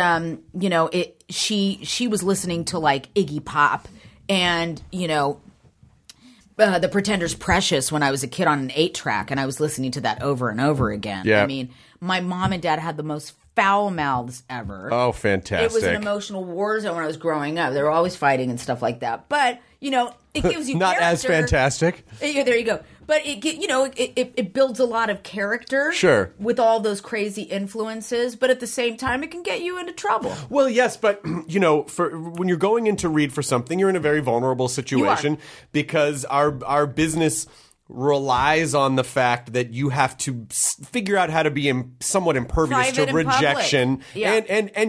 she was listening to like Iggy Pop, and The Pretender's Precious when I was a kid on an 8-track, and I was listening to that over and over again. Yeah. I mean, my mom and dad had the most foul mouths ever. Oh, fantastic. It was an emotional war zone when I was growing up. They were always fighting and stuff like that. But, it gives you Not as fantastic. Yeah, there you go. But it builds a lot of character. Sure. With all those crazy influences, but at the same time, it can get you into trouble. Well, yes, but for when you're going in to read for something, you're in a very vulnerable situation because our business relies on the fact that you have to figure out how to be somewhat impervious Private to and rejection, public. Yeah. and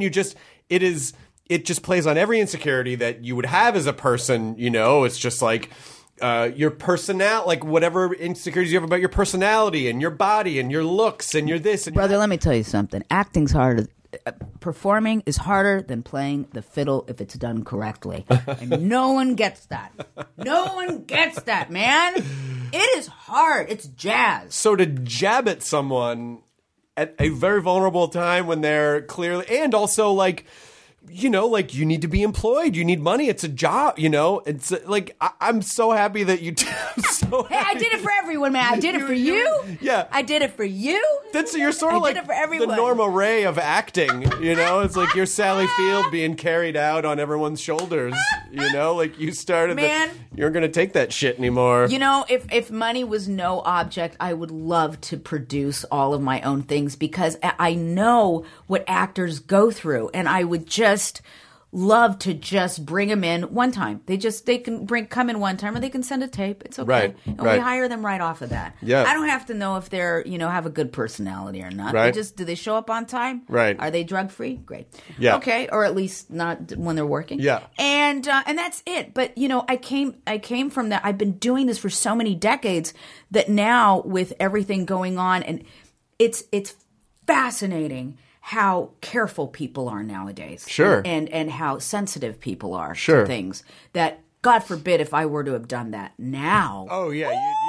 it just plays on every insecurity that you would have as a person. It's just like. Your personality, like whatever insecurities you have about your personality and your body and your looks and your this. And Brother, let me tell you something. Acting's harder. Performing is harder than playing the fiddle if it's done correctly. And no one gets that. No one gets that, man. It is hard. It's jazz. So to jab at someone at a very vulnerable time when they're clearly, and also like, you need to be employed. You need money. It's a job, It's like, I'm so happy that you Hey, I did it for everyone, man. I did it for you. Yeah. I did it for you. You're sort of like the Norma Ray of acting, It's like you're Sally Field being carried out on everyone's shoulders, Like you started you're going to take that shit anymore. If money was no object, I would love to produce all of my own things because I know what actors go through, and I would just love to just bring them in one time. They can come in one time, or they can send a tape. It's okay. Right, and right. we hire them right off of that. Yeah. I don't have to know if they're, have a good personality or not. Right. Do they show up on time? Right. Are they drug free? Great. Yeah. Okay. Or at least not when they're working. Yeah. And that's it. But I came from that. I've been doing this for so many decades that now with everything going on, and it's fascinating how careful people are nowadays. Sure. And how sensitive people are Sure. to things that, God forbid, if I were to have done that now. Oh, yeah.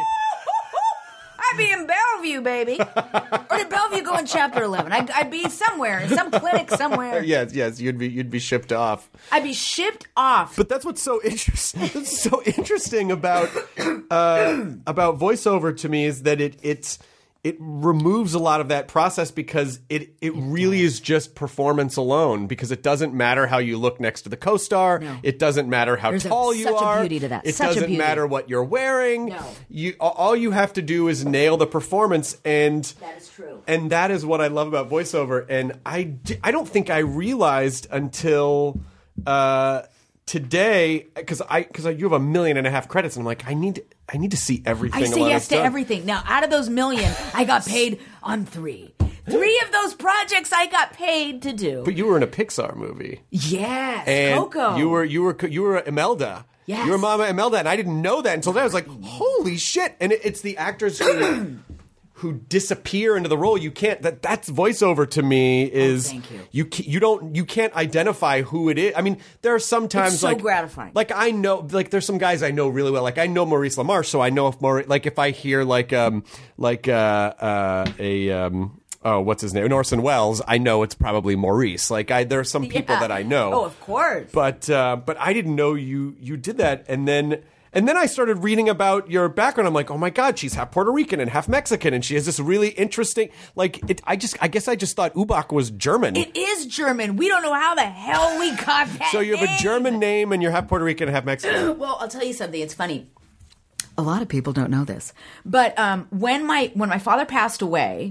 I'd be in Bellevue, baby. Or did Bellevue go in Chapter 11? I'd be somewhere, in some clinic somewhere. Yes. You'd be shipped off. I'd be shipped off. But that's what's so interesting. That's so interesting about voiceover to me is that it removes a lot of that process because it really is just performance alone, because it doesn't matter how you look next to the co-star. No. It doesn't matter how tall you are. Such a beauty to that. It doesn't matter what you're wearing. No. All you have to do is nail the performance, and that is true. And that is what I love about voiceover. And I don't think I realized until today, because you have 1.5 million credits, and I'm like, I need to see everything. I say yes to everything. Now, out of those 1 million, I got paid on 3. 3 of those projects I got paid to do. But you were in a Pixar movie. Yes, and Coco. You were Imelda. Yes. You were Mama Imelda, and I didn't know that until then. I was like, holy shit! And it's the actors who disappear into the role. You can't. That's voiceover to me. Is thank you. You can't identify who it is. I mean, there are sometimes it's so gratifying. Like I know, like there's some guys I know really well. Like I know Maurice LaMarche, so I know if I hear what's his name? Orson Welles, I know it's probably Maurice. Like there are some people that I know. Oh, of course. But I didn't know you did that, and then I started reading about your background. I'm like, oh my God, she's half Puerto Rican and half Mexican, and she has this really interesting. I guess I just thought Ubach was German. It is German. We don't know how the hell we got that. So you have a German name, and you're half Puerto Rican and half Mexican. Well, I'll tell you something. It's funny. A lot of people don't know this, but when my father passed away,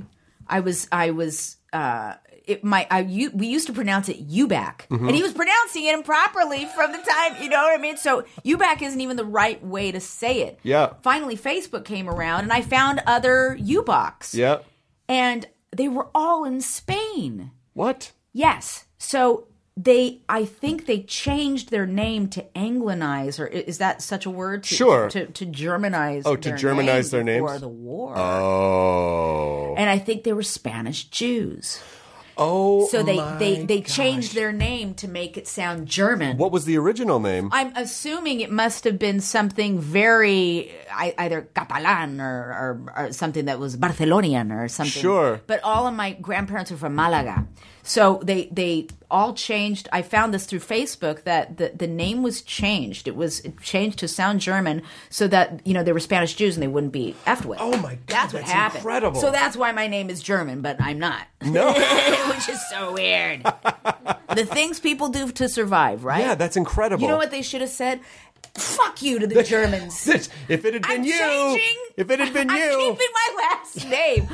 we used to pronounce it Ubach, and he was pronouncing it improperly from the time, you know what I mean? So Ubach isn't even the right way to say it. Yeah. Finally, Facebook came around, and I found other Ubachs. Yeah. And they were all in Spain. What? Yes. So I think they changed their name to Anglinize, or is that such a word? Sure. To Germanize. Oh, to Germanize their names before the war. Oh. And I think they were Spanish Jews. Oh, so they changed their name to make it sound German. What was the original name? I'm assuming it must have been something very either Catalan or something that was Barcelonian or something. Sure. But all of my grandparents are from Malaga. So they all changed. I found this through Facebook that the name was changed. It changed to sound German so that, they were Spanish Jews and they wouldn't be effed with. Oh my God, that's what happened. Incredible. So that's why my name is German, but I'm not. No. Which is so weird. The things people do to survive, right? Yeah, that's incredible. You know what they should have said? Fuck you to the Germans. If it had been you. Changing. If it had been you. I'm keeping my last name.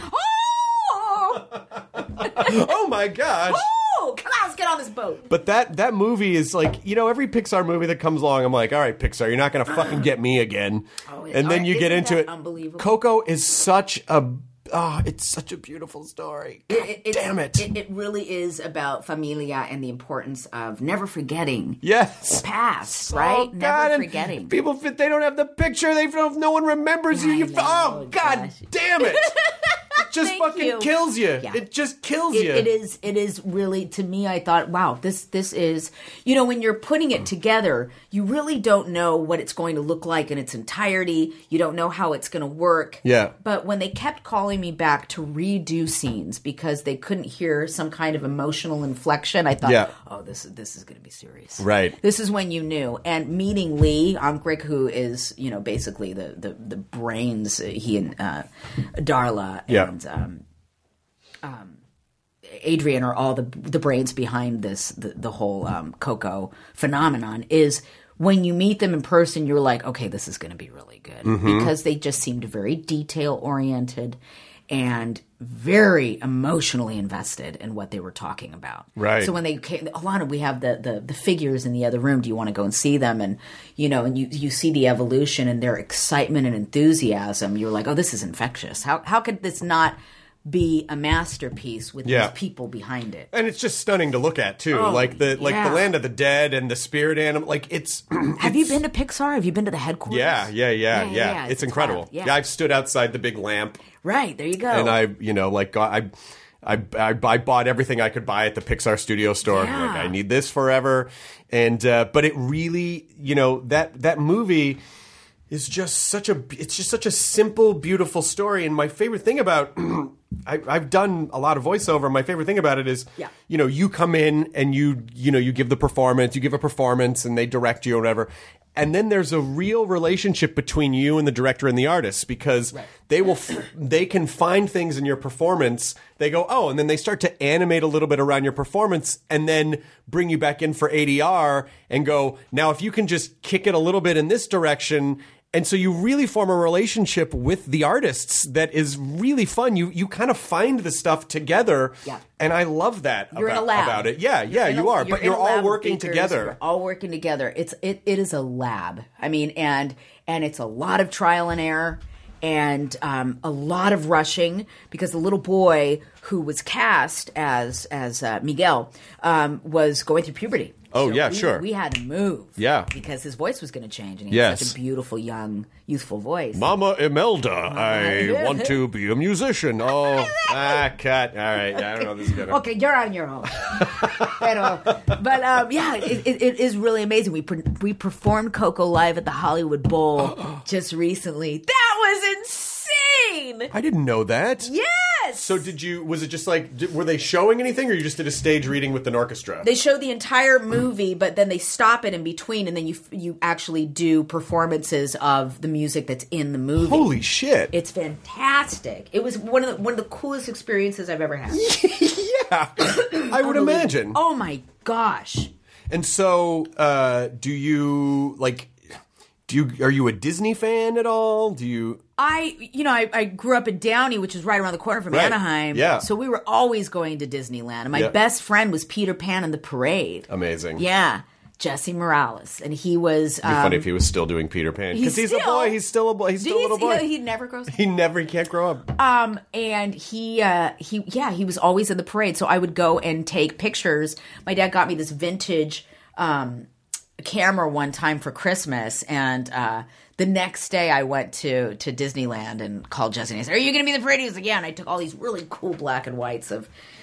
Oh my gosh. Oh, come on, let's get on this boat. But that movie is like, every Pixar movie that comes along, I'm like, all right, Pixar, you're not going to fucking get me again. And then you get into it. Unbelievable. Coco is such a beautiful story. Damn it. It really is about familia and the importance of never forgetting. Yes. The past, right? Never forgetting. People, they don't have the picture. No one remembers you. God damn it. It just fucking kills you. Yeah. It just kills you. It is really, to me, I thought, wow, this is, when you're putting it together, you really don't know what it's going to look like in its entirety. You don't know how it's going to work. Yeah. But when they kept calling me back to redo scenes because they couldn't hear some kind of emotional inflection, I thought, oh, this is going to be serious. Right. This is when you knew. And meeting Lee Omkrick, who is, basically the brains, he and Darla and Adrian are all the brains behind this, the whole Coco phenomenon, is when you meet them in person, you're like, okay, this is going to be really good. Because they just seemed very detail-oriented and very emotionally invested in what they were talking about. Right. So when they came, we have the figures in the other room. Do you want to go and see them? And, and you see the evolution and their excitement and enthusiasm. You're like, oh, this is infectious. How could this not be a masterpiece with these people behind it? And it's just stunning to look at too. Like the Land of the Dead and the Spirit Animal. Like it's. Have you been to Pixar? Have you been to the headquarters? Yeah. It's incredible. Yeah, I've stood outside the big lamp. Right, there you go. And I bought everything I could buy at the Pixar Studio store. Yeah. Like, I need this forever. And but it really, that movie is just such a simple, beautiful story. And my favorite thing about I've done a lot of voiceover. My favorite thing about it is, you come in and you give the performance, you give a performance, and they direct you or whatever. And then there's a real relationship between you and the director and the artist, because they can find things in your performance. They go, oh, and then they start to animate a little bit around your performance and then bring you back in for ADR and go, now if you can just kick it a little bit in this direction. And so you really form a relationship with the artists that is really fun. You kind of find the stuff together. Yeah. And I love that about it. Yeah, you are. But you're all working together. We're all working together. It is a lab. I mean, and it's a lot of trial and error and a lot of rushing, because the little boy who was cast as Miguel was going through puberty. Oh, so yeah, sure. We had to move. Yeah. Because his voice was going to change. And he had such a beautiful, young, youthful voice. Mama Imelda, I want to be a musician. Oh, cut. All right. I don't know if this is going to... Okay, you're on your own. But it is really amazing. We performed Coco live at the Hollywood Bowl just recently. That was insane! I didn't know that. Yes! So was it just like, were they showing anything, or you just did a stage reading with an orchestra? They show the entire movie, but then they stop it in between, and then you actually do performances of the music that's in the movie. Holy shit. It's fantastic. It was one of the coolest experiences I've ever had. Yeah. I would imagine. Oh my gosh. And so, are you a Disney fan at all? I grew up in Downey, which is right around the corner from Anaheim. Yeah. So we were always going to Disneyland. And my best friend was Peter Pan in the Parade. Amazing. Yeah. Jesse Morales. And he was... It'd be funny if he was still doing Peter Pan. Because he's a boy. He's still a boy. He's still a little boy. He never grows up. He can't grow up. And he was always in the parade. So I would go and take pictures. My dad got me this vintage... camera one time for Christmas, and the next day I went to Disneyland and called Jesse and I said, "Are you going to be the parade?" He was like, "Yeah." And I took all these really cool black and whites of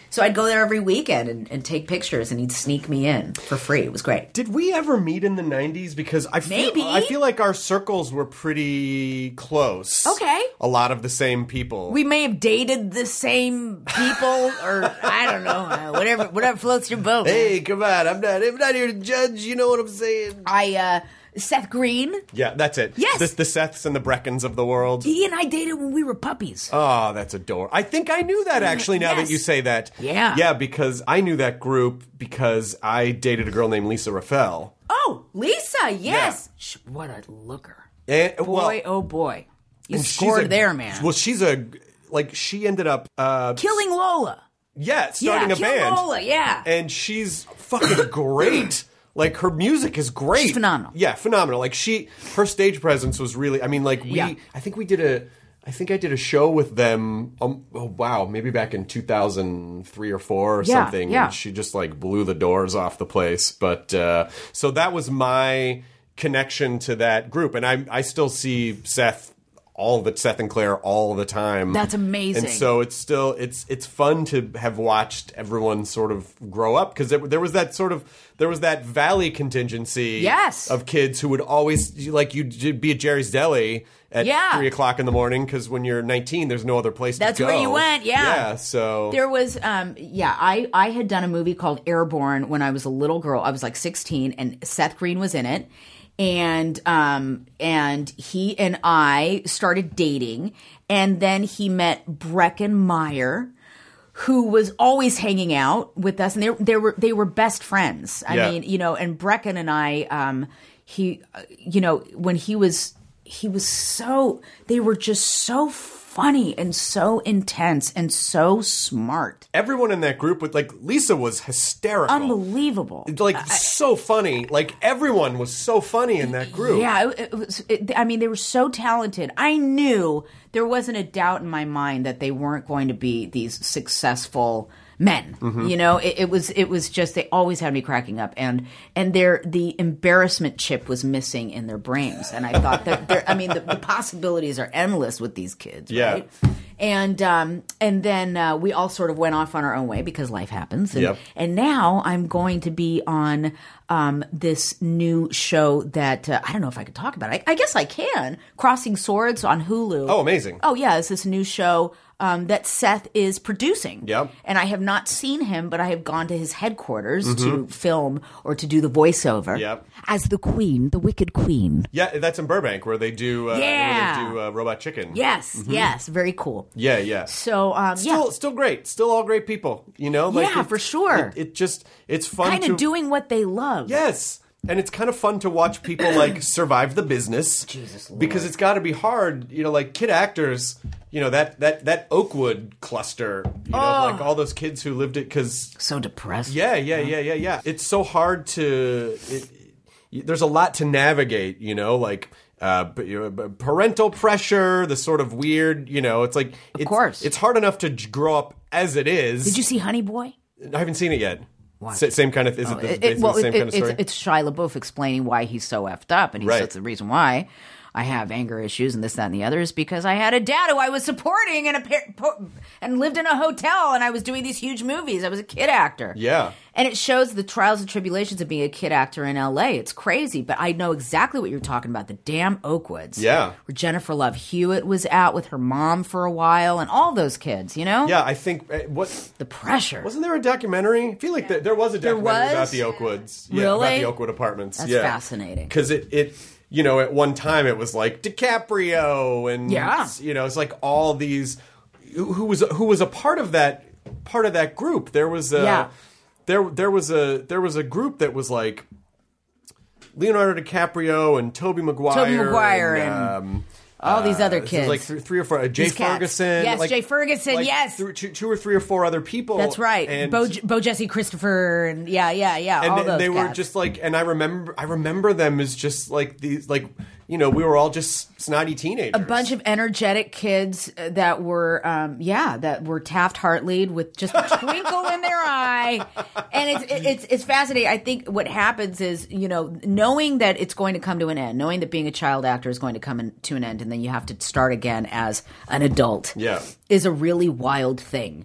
So I'd go there every weekend and take pictures, and he'd sneak me in for free. It was great. Did we ever meet in the 90s? Because I feel like our circles were pretty close. Okay. A lot of the same people. We may have dated the same people, or I don't know, whatever floats your boat. Hey, come on! I'm not here to judge. You know what I'm saying? Seth Green. Yeah, that's it. Yes. The Seths and the Breckons of the world. He and I dated when we were puppies. Oh, that's adorable. I think I knew that, actually, now that you say that. Yeah. Yeah, because I knew that group because I dated a girl named Lisa Raphael. Oh, Lisa, yes. Yeah. What a looker. And, boy, oh boy. You and scored there, man. Well, she ended up... Killing Lola. Yeah, starting a band. Lola, yeah. And she's fucking great. Like, her music is great. She's phenomenal. Yeah, phenomenal. Like, her stage presence was really, I mean, like, I think I did a show with them, maybe back in 2003 or 4 or something. Yeah. And she just, like, blew the doors off the place. But, so that was my connection to that group. And I still see Seth and Claire all the time. That's amazing. And so it's still, it's fun to have watched everyone sort of grow up, because there was that Valley contingency of kids who would always, like, you'd be at Jerry's Deli at 3 o'clock in the morning, because when you're 19, there's no other place to go. That's where you went, Yeah, so. There was, I had done a movie called Airborne when I was a little girl. I was like 16, and Seth Green was in it. And he and I started dating, and then he met Breckin Meyer, who was always hanging out with us, and they were best friends. I mean, you know, and Breckin and I, when he was so, they were just so funny and so intense and so smart. Everyone in that group, Lisa was hysterical. Unbelievable. So funny. Like, everyone was so funny in that group. Yeah, they were so talented. I knew there wasn't a doubt in my mind that they weren't going to be these successful men. Mm-hmm. You know, it was just, they always had me cracking up, and the embarrassment chip was missing in their brains, and I thought the possibilities are endless with these kids. Yeah. Right? And then we all sort of went off on our own way because life happens. And now I'm going to be on this new show that I don't know if I could talk about it. I guess I can. Crossing Swords on Hulu. Oh, amazing. Oh, yeah. It's this new show that Seth is producing. Yep. And I have not seen him, but I have gone to his headquarters to film or to do the voiceover. Yep. As the queen, the wicked queen. Yeah, that's in Burbank where they do Robot Chicken. Yes, yes. Very cool. Yeah. So, Still great. Still all great people, you know? For sure. It's fun kind of doing what they love. Yes. And it's kind of fun to watch people, survive the business. Jesus Lord. Because it's got to be hard, you know, kid actors, you know, that Oakwood cluster, you know, all those kids who lived it, because... So depressed. Yeah. It's so hard to... there's a lot to navigate, you know, parental pressure, the sort of weird, you know, of course. It's hard enough to grow up as it is. Did you see Honey Boy? I haven't seen it yet. Same kind of the same kind of story? It's Shia LaBeouf explaining why he's so effed up, and he says the reason why I have anger issues and this, that, and the other is because I had a dad who I was supporting and lived in a hotel, and I was doing these huge movies. I was a kid actor. Yeah. And it shows the trials and tribulations of being a kid actor in L.A. It's crazy, but I know exactly what you're talking about, the damn Oakwoods. Yeah. Where Jennifer Love Hewitt was out with her mom for a while, and all those kids, you know? Yeah, I think... the pressure. Wasn't there a documentary? I feel like there was a documentary about the Oakwoods. Yeah, really? About the Oakwood apartments. That's fascinating. Because it you know, at one time it was like DiCaprio and you know, it's like all these who was a part of that group. There was there was a group that was like Leonardo DiCaprio and Tobey Maguire and all these other kids. Like three or four. Jay Ferguson. Yes, Jay Ferguson, yes. Two or three or four other people. That's right. And Bo Jesse Christopher and all those they were cats. just like, and I remember them as just like these, like, you know, we were all just snotty teenagers. A bunch of energetic kids that were, Taft-Hartley'd with just a twinkle in their eye. And it's fascinating. I think what happens is, you know, knowing that it's going to come to an end, knowing that being a child actor is going to come to an end, and then you have to start again as an adult, is a really wild thing.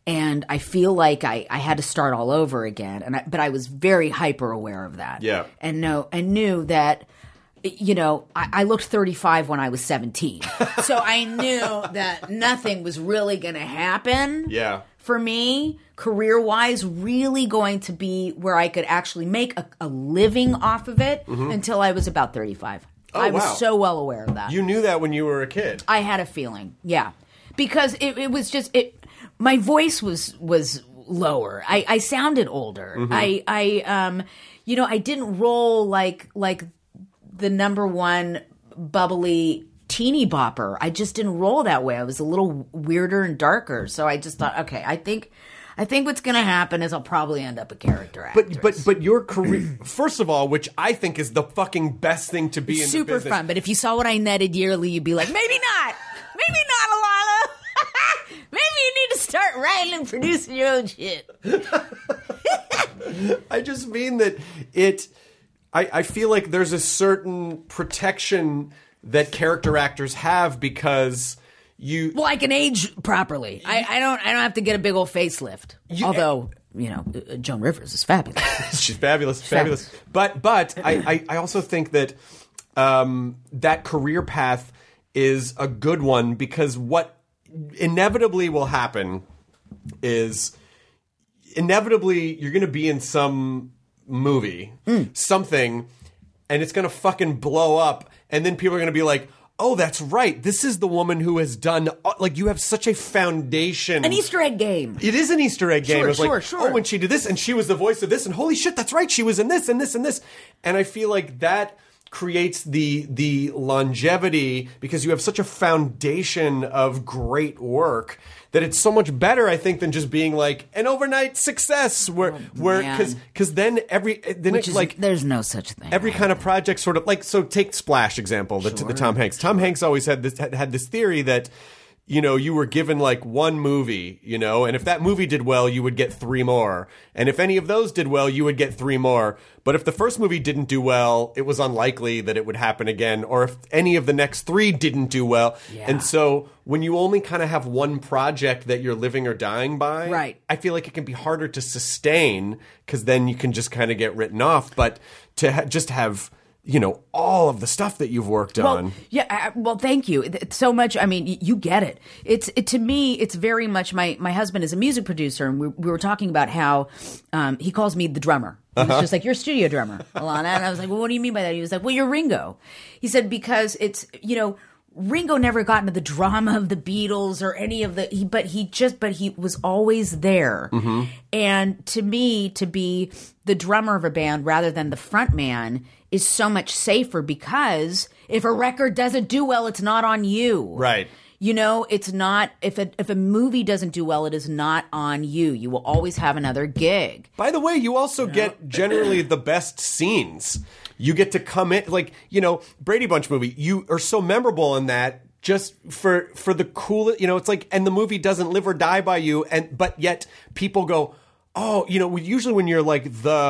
And I feel like I had to start all over again. But I was very hyper aware of that. Yeah. And knew that, I looked 35 when I was 17. So I knew that nothing was really going to happen. Yeah. For me, career-wise, really going to be where I could actually make a living off of it until I was about 35. I was so well aware of that. You knew that when you were a kid. I had a feeling, yeah. Because it was just my voice was lower. I sounded older. I didn't roll like the number one bubbly teeny bopper. I just didn't roll that way. I was a little weirder and darker. So I just thought, okay, I think what's going to happen is I'll probably end up a character actress. But your career, first of all, which I think is the fucking best thing to be in the super business. fun. But if you saw what I netted yearly, you'd be like, maybe not, Alana. Maybe you need to start writing and producing your own shit. I just mean that I feel like there's a certain protection that character actors have because well, I can age properly. I don't have to get a big old facelift. Although, Joan Rivers is fabulous. She's fabulous. But I also think that that career path is a good one because what inevitably will happen is inevitably you're going to be in some movie, something, and it's going to fucking blow up, and then people are going to be like, oh, that's right, this is the woman who has done, like, you have such a foundation. An Easter egg game. It is an Easter egg game. It's sure. Oh, when she did this, and she was the voice of this, and holy shit, that's right, she was in this, and this, and this. And I feel like that creates the longevity because you have such a foundation of great work that it's so much better, I think, than just being like an overnight success where because then there's no such thing. Every kind of project sort of like, so take Splash example, the Tom Hanks. Tom Hanks always had this theory that, you were given like one movie, and if that movie did well, you would get 3 more. And if any of those did well, you would get 3 more. But if the first movie didn't do well, it was unlikely that it would happen again. Or if any of the next 3 didn't do well. Yeah. And so when you only kind of have one project that you're living or dying by, right, I feel like it can be harder to sustain because then you can just kind of get written off. But to just have all of the stuff that you've worked on. Yeah. Well, thank you so much. I mean, you get it. To me, it's very much my husband is a music producer, and we were talking about how he calls me the drummer. He was just like, you're a studio drummer, Alana. And I was like, well, what do you mean by that? He was like, well, you're Ringo. He said, because it's, Ringo never got into the drama of the Beatles or any of but he was always there. Mm-hmm. And to me, to be the drummer of a band rather than the front man is so much safer because if a record doesn't do well, it's not on you. Right. It's not, if a movie doesn't do well, it is not on you. You will always have another gig. By the way, you also get generally the best scenes. You get to come in, like, Brady Bunch movie, you are so memorable in that just for the coolest, it's like, and the movie doesn't live or die by you, but yet people go, oh, usually when you're like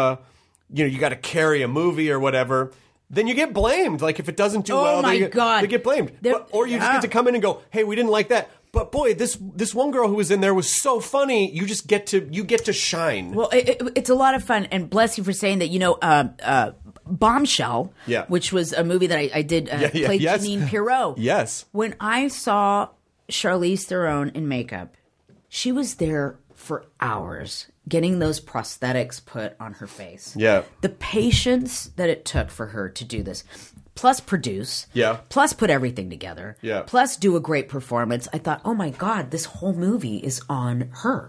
you got to carry a movie or whatever, then you get blamed. Like if it doesn't do well, my God. They get blamed. Or you just get to come in and go, hey, we didn't like that. But boy, this one girl who was in there was so funny. You just get to shine. Well, it's a lot of fun, and bless you for saying that. Bombshell, which was a movie that I did play Janine Pirro. Yes. When I saw Charlize Theron in makeup, she was there for hours getting those prosthetics put on her face. Yeah. The patience that it took for her to do this, plus produce, plus put everything together, plus do a great performance. I thought, oh my God, this whole movie is on her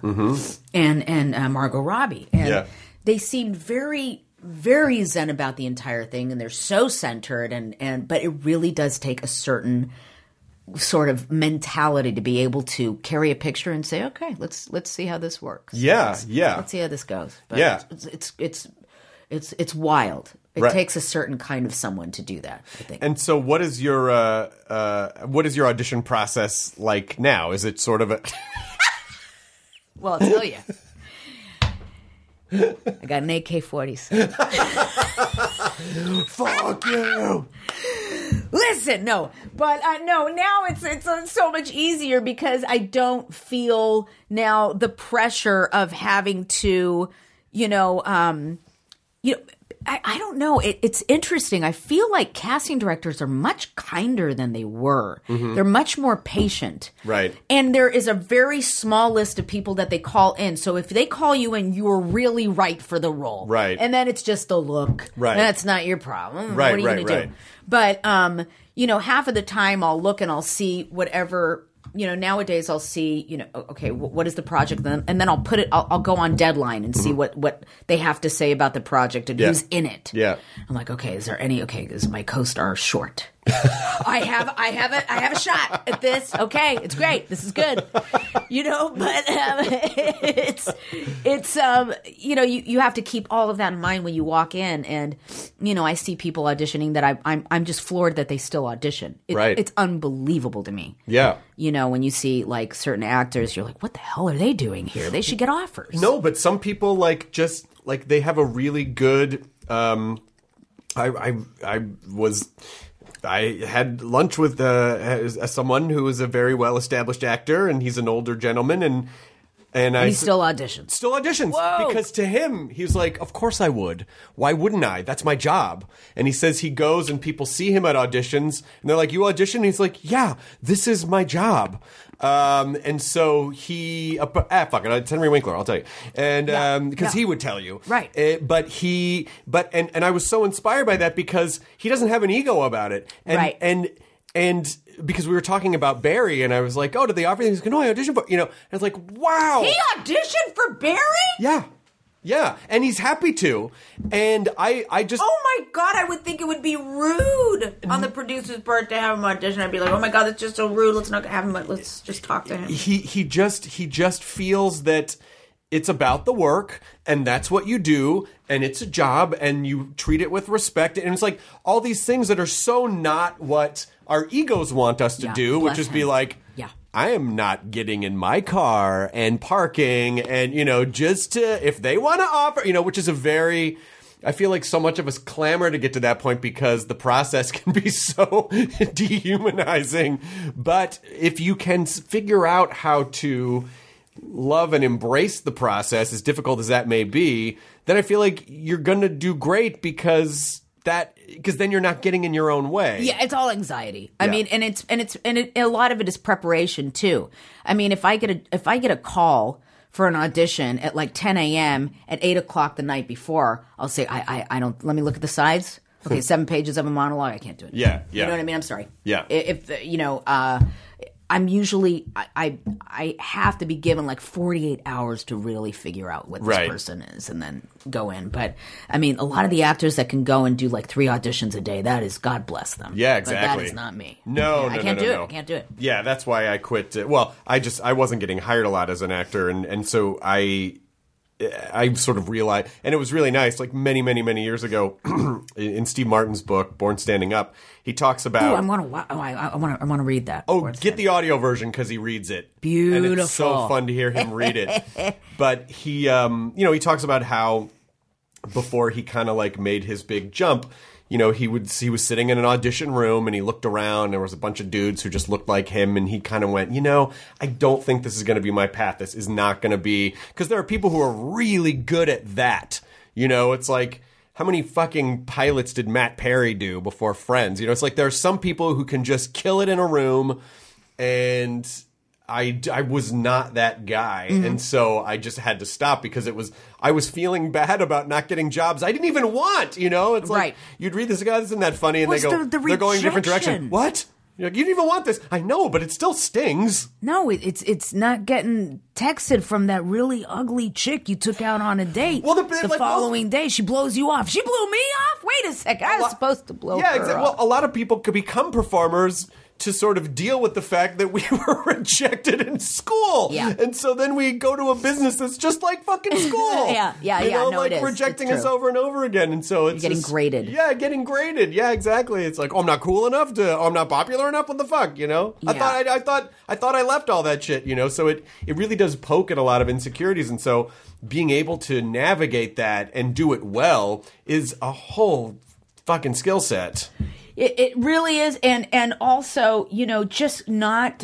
and Margot Robbie. And they seemed very, very zen about the entire thing, and they're so centered, but it really does take a certain sort of mentality to be able to carry a picture and say, okay, let's see how this works. Let's see how this goes. But it's wild. It takes a certain kind of someone to do that, I think. And so what is your audition process like now? Is it sort of a Well, I'll tell you. I got an AK-47. Fuck you. Listen, no, but no. Now it's so much easier because I don't feel now the pressure of having to, I don't know. It's interesting. I feel like casting directors are much kinder than they were. They're much more patient. Right. And there is a very small list of people that they call in. So if they call you in, you're really right for the role. Right. And then it's just a look. Right. That's not your problem. Right, What are you going to right. do? But, half of the time I'll look and I'll see whatever – nowadays I'll see, okay, what is the project? And then I'll put it, I'll go on Deadline and see what they have to say about the project and who's in it. Yeah. I'm like, okay, is my co-star short? I have a shot at this. Okay, it's great. This is good. But it's you have to keep all of that in mind when you walk in, and I see people auditioning that I'm just floored that they still audition. Right. It's unbelievable to me. Yeah. When you see like certain actors, you're like, what the hell are they doing here? They should get offers. No, but some people they have a really good. I had lunch with someone who is a very well-established actor, and he's an older gentleman, and he still auditions. Still auditions. Whoa. Because to him, he's like, of course I would. Why wouldn't I? That's my job. And he says he goes and people see him at auditions, and they're like, you audition? And he's like, yeah, this is my job. And so he, fuck it, it's Henry Winkler, I'll tell you. And, because he would tell you. Right. And I was so inspired by that because he doesn't have an ego about it. And, right. And because we were talking about Barry, and I was like, oh, did they offer you? He's like, no, I auditioned for, and I was like, wow. He auditioned for Barry? Yeah. Yeah, and he's happy to. And I just... Oh my God, I would think it would be rude on the producer's part to have him audition. I'd be like, oh my God, that's just so rude. Let's not have him, let's just talk to him. He just feels that it's about the work, and that's what you do, and it's a job, and you treat it with respect. And it's like all these things that are so not what our egos want us to do, which is be like... Yeah. I am not getting in my car and parking and, just to, if they want to offer, which is I feel like so much of us clamor to get to that point because the process can be so dehumanizing. But if you can figure out how to love and embrace the process, as difficult as that may be, then I feel like you're going to do great because then you're not getting in your own way. Yeah, it's all anxiety. I mean, and a lot of it is preparation too. I mean, if I get a call for an audition at like 10 a.m. at 8 o'clock the night before, I'll say, I don't. Let me look at the sides. Okay, 7 pages of a monologue. I can't do it. Yeah. You know what I mean? I'm sorry. Yeah. If I'm usually I have to be given like 48 hours to really figure out what this person is and then go in. But I mean, a lot of the actors that can go and do like 3 auditions a day, that is, God bless them. Yeah, exactly. But that is not me. No, I can't do it. I can't do it. Yeah, that's why I quit. Well, I wasn't getting hired a lot as an actor, and so I sort of realized, and it was really nice, like many, many, many years ago, in Steve Martin's book, Born Standing Up, he talks about... I want to read that. Oh, get the audio version because he reads it. Beautiful. And it's so fun to hear him read it. But he, he talks about how before he kind of like made his big jump, he was sitting in an audition room and he looked around. There was a bunch of dudes who just looked like him, and he kind of went, I don't think this is going to be my path. This is not going to be, because there are people who are really good at that. It's like, how many fucking pilots did Matt Perry do before Friends? It's like there are some people who can just kill it in a room, and I was not that guy. Mm-hmm. And so I just had to stop because I was feeling bad about not getting jobs I didn't even want, It's like, you'd read this guy, isn't that funny? And they go, they're going a different direction. What? You're like, you didn't even want this. I know, but it still stings. No, it's not getting texted from that really ugly chick you took out on a date. Well, the following day, she blows you off. She blew me off? Wait a second. I was supposed to blow her exactly. off. Well, a lot of people could become performers to sort of deal with the fact that we were rejected in school. Yeah. And so then we go to a business that's just like fucking school. Yeah. No, like it is. Rejecting us over and over again. And so it's You're getting graded. Yeah, getting graded. Yeah, exactly. It's like, I'm not cool enough I'm not popular enough. What the fuck, Yeah. I thought I left all that shit, So it really does poke at a lot of insecurities. And so being able to navigate that and do it well is a whole fucking skill set. It really is, and also, just not.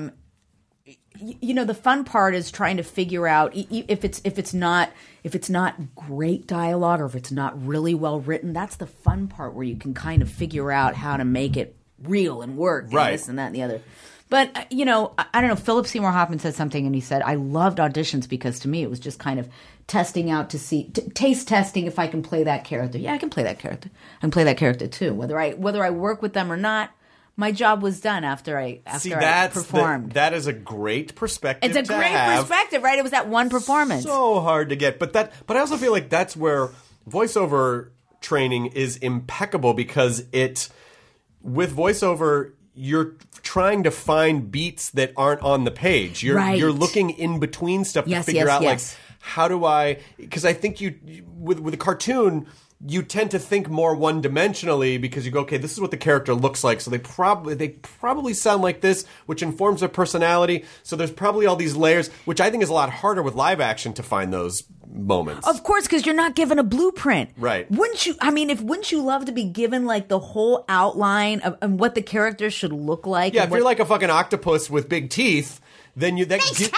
The fun part is trying to figure out if it's not great dialogue or if it's not really well written. That's the fun part where you can kind of figure out how to make it real and work, and this and that and the other. But, I don't know, Philip Seymour Hoffman said something, and he said, I loved auditions because to me it was just kind of testing out to see, taste testing if I can play that character. Yeah, I can play that character. I can play that character too. Whether I work with them or not, my job was done after I performed. That is a great perspective. It's a great perspective, right? It was that one performance. So hard to get. But I also feel like that's where voiceover training is impeccable because with voiceover, you're trying to find beats that aren't on the page. You're looking in between stuff to figure out like how do I? Because I think with a cartoon, you tend to think more one-dimensionally because you go, okay, this is what the character looks like. So they probably sound like this, which informs their personality. So there's probably all these layers, which I think is a lot harder with live action to find those moments. Of course, because you're not given a blueprint. Right. Wouldn't you love to be given like the whole outline of what the character should look like? Yeah, if you're like a fucking octopus with big teeth, then you... Come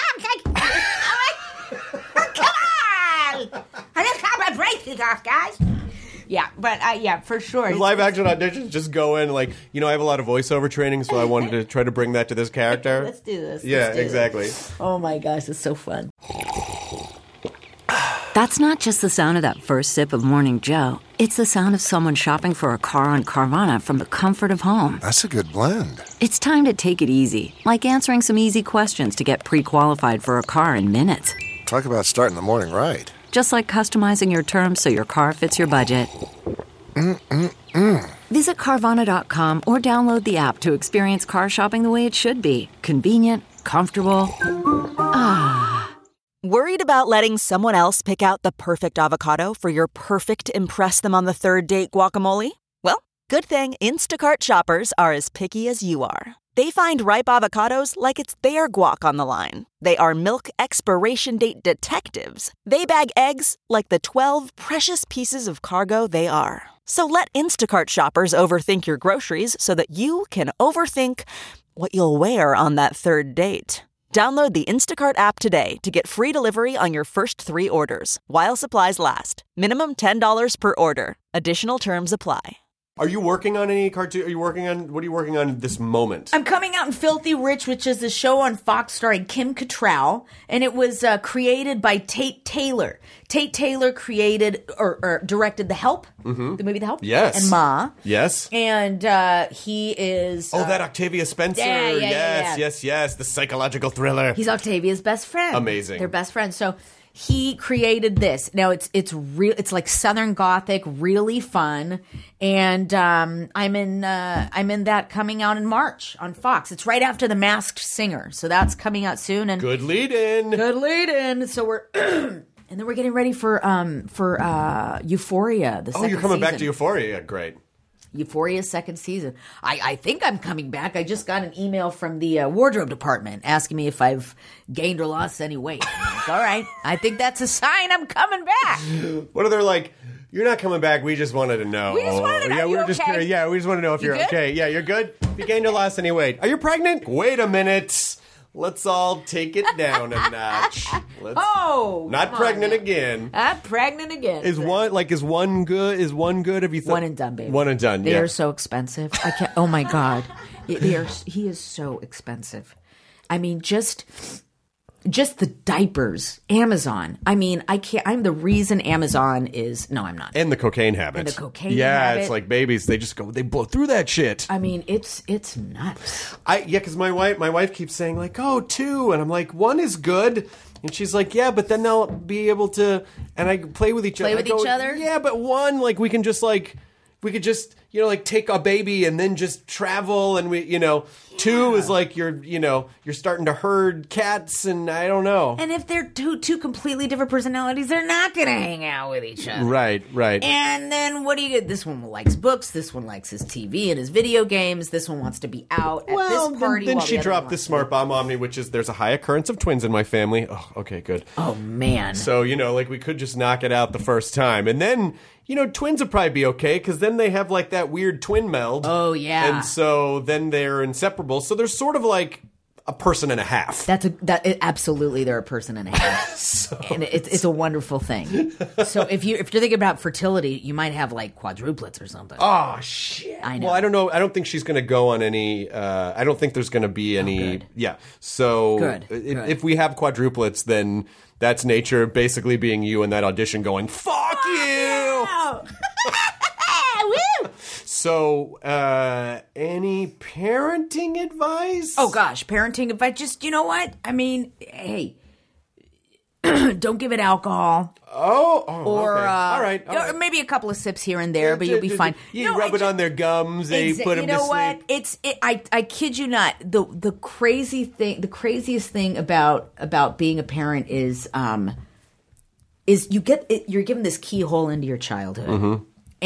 on! I just got my braces off, guys. Yeah, but for sure. Live action auditions just go in like, I have a lot of voiceover training, so I wanted to try to bring that to this character. Let's do this. Yeah, exactly. Oh my gosh, it's so fun. That's not just the sound of that first sip of Morning Joe. It's the sound of someone shopping for a car on Carvana from the comfort of home. That's a good blend. It's time to take it easy, like answering some easy questions to get pre-qualified for a car in minutes. Talk about starting the morning right. Just like customizing your terms so your car fits your budget. Visit Carvana.com or download the app to experience car shopping the way it should be. Convenient, comfortable. Worried about letting someone else pick out the perfect avocado for your perfect impress them on the third date guacamole? Well, good thing Instacart shoppers are as picky as you are. They find ripe avocados like it's their guac on the line. They are milk expiration date detectives. They bag eggs like the 12 precious pieces of cargo they are. So let Instacart shoppers overthink your groceries so that you can overthink what you'll wear on that third date. Download the Instacart app today to get free delivery on your first 3 orders, while supplies last. Minimum $10 per order. Additional terms apply. Are you working on any cartoon? What are you working on this moment? I'm coming out in Filthy Rich, which is a show on Fox starring Kim Cattrall, and it was created by Tate Taylor. Tate Taylor created or directed The Help, the movie The Help. Yes. And Ma. Yes. And he is... that Octavia Spencer. Yes. The psychological thriller. He's Octavia's best friend. Amazing. They're best friends. So he created this. Now it's real. It's like Southern Gothic, really fun. And I'm in that coming out in March on Fox. It's right after The Masked Singer, so that's coming out soon. And good lead in. So we're and then we're getting ready for Euphoria. The second you're coming season. back to Euphoria. Yeah, great. Euphoria's second season. I think I'm coming back. I just got an email from the wardrobe department asking me if I've gained or lost any weight. I'm like, all right, I think that's a sign I'm coming back. What are they like? You're not coming back. We just wanted to know. We just wanted to know. Yeah, we were just okay? curious. Yeah, we just want to know if you're good? okay. Yeah, you're good. If you gained or lost any weight. Are you pregnant? Wait a minute. Let's all take it down a notch. Not pregnant again. Not pregnant again. Is one good? Is one good? Have you thought? One and done, baby. One and done. They are so expensive. I can't. Oh my God, he is so expensive. I mean, just the diapers. Amazon. I mean, I can't. I'm the reason Amazon is. No, I'm not. And the cocaine habit. Yeah, it's like babies. They just go. They blow through that shit. I mean, it's nuts. Because my wife keeps saying like, 2, and I'm like, 1 is good. And she's like, yeah, but then they'll be able to, and I play with each other. Play with each other? Yeah, but 1, like, we could just, take a baby and then just travel, and 2 is like you're starting to herd cats, and I don't know. And if they're two completely different personalities, they're not going to hang out with each other. Right. And then what do you get? This one likes books. This one likes his TV and his video games. This one wants to be out at this party. Then she dropped the Smart Bomb Omni, which is there's a high occurrence of twins in my family. Oh, okay, good. Oh, man. So, we could just knock it out the first time. And then, twins would probably be okay, because then they have like that that weird twin meld. Oh, yeah. And so then they're inseparable. So they're sort of like a person and a half. Absolutely, they're a person and a half. And it's a wonderful thing. So if you're thinking about fertility, you might have like quadruplets or something. Oh shit! I know. Well, I don't know. I don't think she's going to go on any. I don't think there's going to be any. Good. Yeah. So Good. If we have quadruplets, then that's nature basically being you in that audition, going "fuck you." Woo! So, any parenting advice? Oh gosh, parenting advice. Just, you know what? I mean, hey, don't give it alcohol. Or okay. All right. Or maybe a couple of sips here and there, but you'll be fine. You rub it on their gums. They put them to sleep. You know what? I kid you not. The craziest thing about being a parent is you're given this keyhole into your childhood,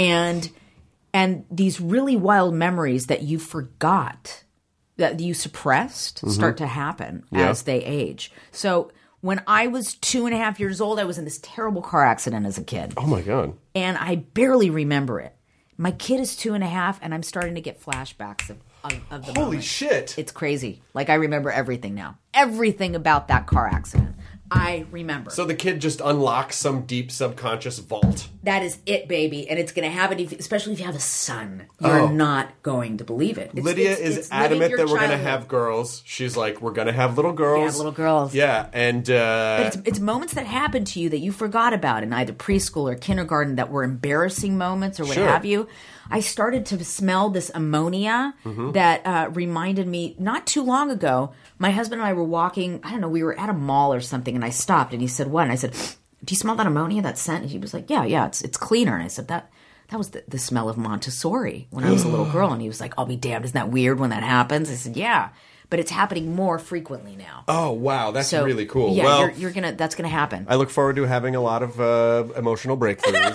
and these really wild memories that you forgot, that you suppressed, start to happen as they age. So when I was 2.5 years old, I was in this terrible car accident as a kid. Oh my God. And I barely remember it. My kid is 2.5, and I'm starting to get flashbacks of the Holy moment. shit. It's crazy. Like, I remember everything now. Everything about that car accident. I remember. So the kid just unlocks some deep subconscious vault. That is it, baby. And it's going to happen, especially if you have a son. You're not going to believe it. Lydia is adamant that we're going to have girls. She's like, we're going to have little girls. Yeah, have little girls. Yeah, and... but it's moments that happen to you that you forgot about in either preschool or kindergarten that were embarrassing moments or what have you. I started to smell this ammonia that reminded me, not too long ago, my husband and I were walking, I don't know, we were at a mall or something, and I stopped, and he said, what? And I said, do you smell that ammonia, that scent? And he was like, yeah, it's cleaner. And I said, that was the smell of Montessori when I was a little girl. And he was like, I'll be damned, isn't that weird when that happens? I said, yeah. But it's happening more frequently now. Oh, wow. That's really cool. Yeah, well, that's gonna happen. I look forward to having a lot of emotional breakthroughs.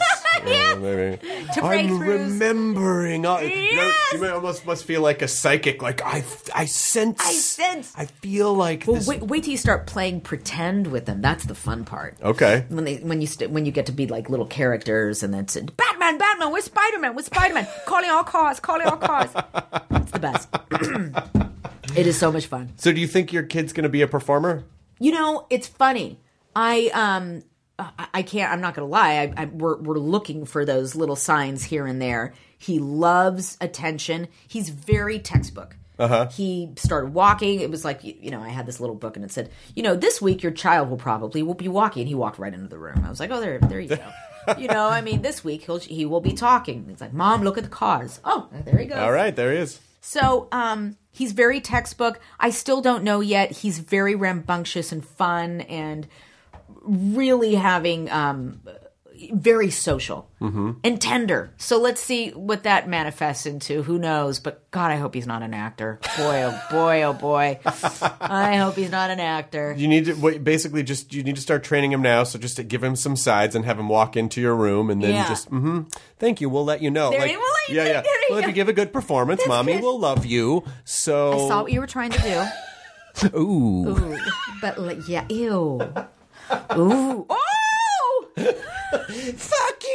I'm remembering. You almost must feel like a psychic. Like, I sense. I feel like this. Wait till you start playing pretend with them. That's the fun part. Okay. When you get to be like little characters, and then Batman, where's Spider-Man? Calling all cars. It's the best. It is so much fun. So do you think your kid's going to be a performer? You know, it's funny. I can't, I'm not going to lie. We're looking for those little signs here and there. He loves attention. He's very textbook. He started walking. It was like, I had this little book and it said, this week your child will be walking. And he walked right into the room. I was like, oh, there you go. This week he will be talking. It's like, Mom, look at the cars. Oh, there he goes. All right, there he is. So, he's very textbook. I still don't know yet. He's very rambunctious and fun and really having very social and tender. So let's see what that manifests into. Who knows? But God, I hope he's not an actor. Boy, oh boy. I hope he's not an actor. You need to you need to start training him now. So just to give him some sides and have him walk into your room and then thank you. We'll let you know. We'll let you know. Well, if you give a good performance, Mommy will love you. So I saw what you were trying to do. Ooh. But yeah, ew. Ooh. Oh! Fuck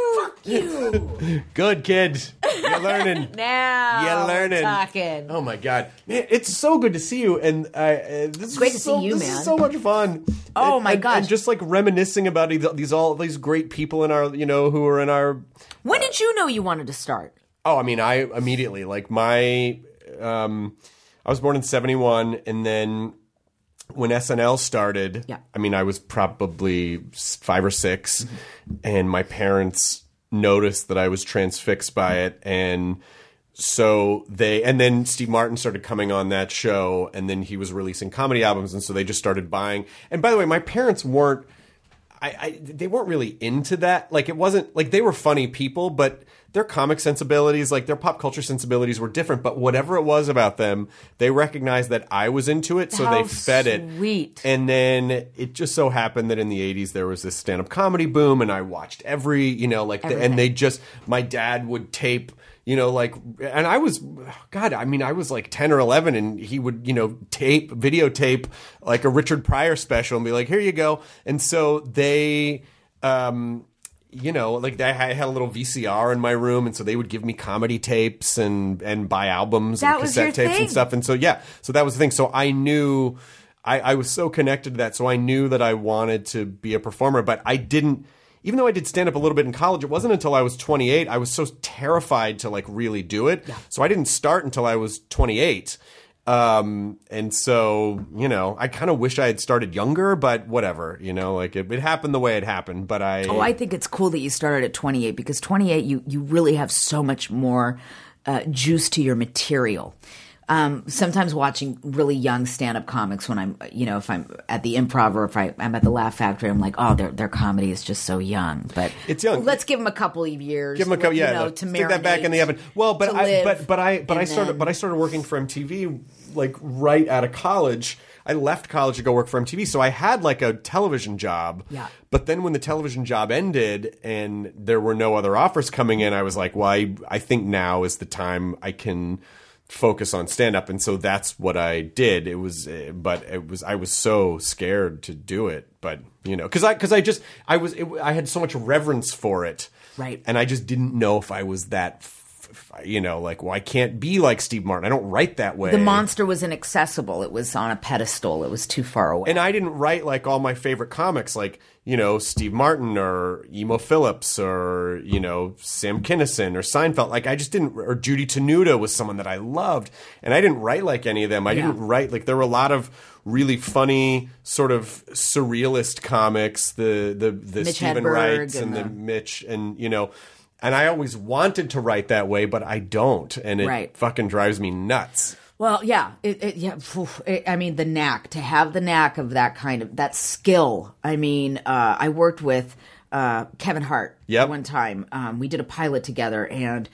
you! Good kid. You're learning. Now you're learning. Talking. Oh my God, man! It's so good to see you, and this great to see you, man. This is so much fun. Oh my gosh! And just like reminiscing about all these great people in our, who are in our. When did you know you wanted to start? Oh, I mean, I immediately I was born in 1971, and then. When SNL started, I mean, I was probably 5 or 6, and my parents noticed that I was transfixed by it, and so and then Steve Martin started coming on that show, and then he was releasing comedy albums, and so they just started buying. And by the way, my parents weren't, they weren't really into that. Like, it wasn't, like, they were funny people, but their comic sensibilities, like their pop culture sensibilities were different, but whatever it was about them, they recognized that I was into it, so they fed it. And then it just so happened that in the 80s there was this stand-up comedy boom, and I watched every, and they just, my dad would tape, and I was, I was like 10 or 11, and he would, videotape like a Richard Pryor special and be like, here you go. And so they, like I had a little VCR in my room, and so they would give me comedy tapes and buy albums That and was cassette your tapes thing. and stuff. And so so that was the thing. So I knew I was so connected to that. So I knew that I wanted to be a performer, but I didn't. Even though I did stand up a little bit in college, it wasn't until I was 28. I was so terrified to like really do it. Yeah. So I didn't start until I was 28. And so, I kind of wish I had started younger, but whatever, like it happened the way it happened. But I think it's cool that you started at 28 because 28, you really have so much more juice to your material. Sometimes watching really young stand-up comics when I'm, if I'm at the Improv or if I'm at the Laugh Factory, I'm like, oh, their comedy is just so young. But it's young. Let's give them a couple of years. Give them a couple, to stick that back in the oven. Well, but I started working for MTV like right out of college. I left college to go work for MTV, so I had like a television job. Yeah. But then when the television job ended and there were no other offers coming in, I was like, well, I think now is the time I can focus on stand-up, and so that's what I did. I was so scared to do it, but because I had so much reverence for it, right? And I just didn't know if I was that, I can't be like Steve Martin. I don't write that way. The monster was inaccessible. It was on a pedestal. It was too far away. And I didn't write like all my favorite comics, like Steve Martin or Emo Phillips or Sam Kinison or Seinfeld. Like I just didn't. Or Judy Tenuta was someone that I loved, and I didn't write like any of them. I didn't write like there were a lot of really funny sort of surrealist comics. The Mitch Stephen Hedberg Wrights and the Mitch and And I always wanted to write that way, but I don't, and it fucking drives me nuts. Well, yeah, I mean, to have the knack of that skill. I mean, I worked with Kevin Hart one time. We did a pilot together, and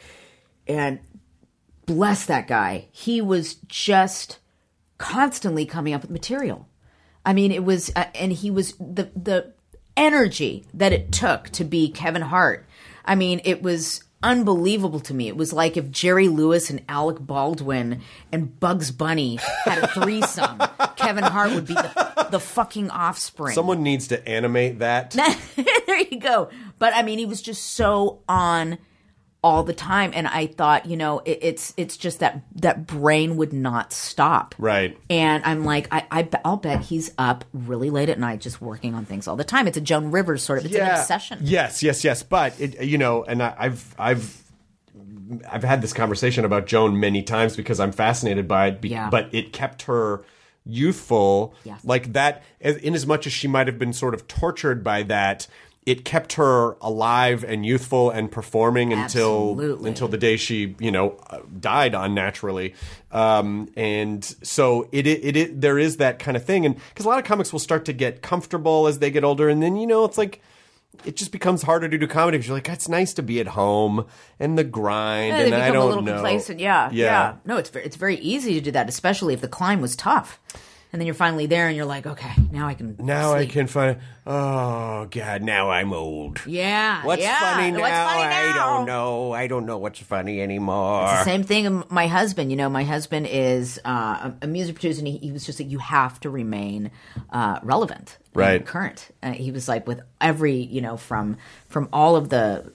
bless that guy, he was just constantly coming up with material. I mean, it was, and he was the energy that it took to be Kevin Hart. I mean, it was unbelievable to me. It was like if Jerry Lewis and Alec Baldwin and Bugs Bunny had a threesome. Kevin Hart would be the fucking offspring. Someone needs to animate that. There you go. But I mean, he was just so on all the time, and I thought, it's just that brain would not stop. Right. And I'm like, I'll bet he's up really late at night just working on things all the time. It's a Joan Rivers sort of, it's an obsession. Yes. But and I've had this conversation about Joan many times because I'm fascinated by it. But it kept her youthful, like that. In as much as she might have been sort of tortured by that, it kept her alive and youthful and performing until the day she, died unnaturally. And so it there is that kind of thing. And because a lot of comics will start to get comfortable as they get older. And then, it's like, it just becomes harder to do comedy because you're like, it's nice to be at home and the grind. And I don't a little know. Complacent. Yeah. No, it's very easy to do that, especially if the climb was tough. And then you're finally there, and you're like, okay, now I can sleep. I can find. Oh God, now I'm old. Yeah, What's funny now? I don't know. I don't know what's funny anymore. It's the same thing. My husband, my husband is a music producer, and he was just like, you have to remain relevant, right? Current. He was like, with every, from all of the,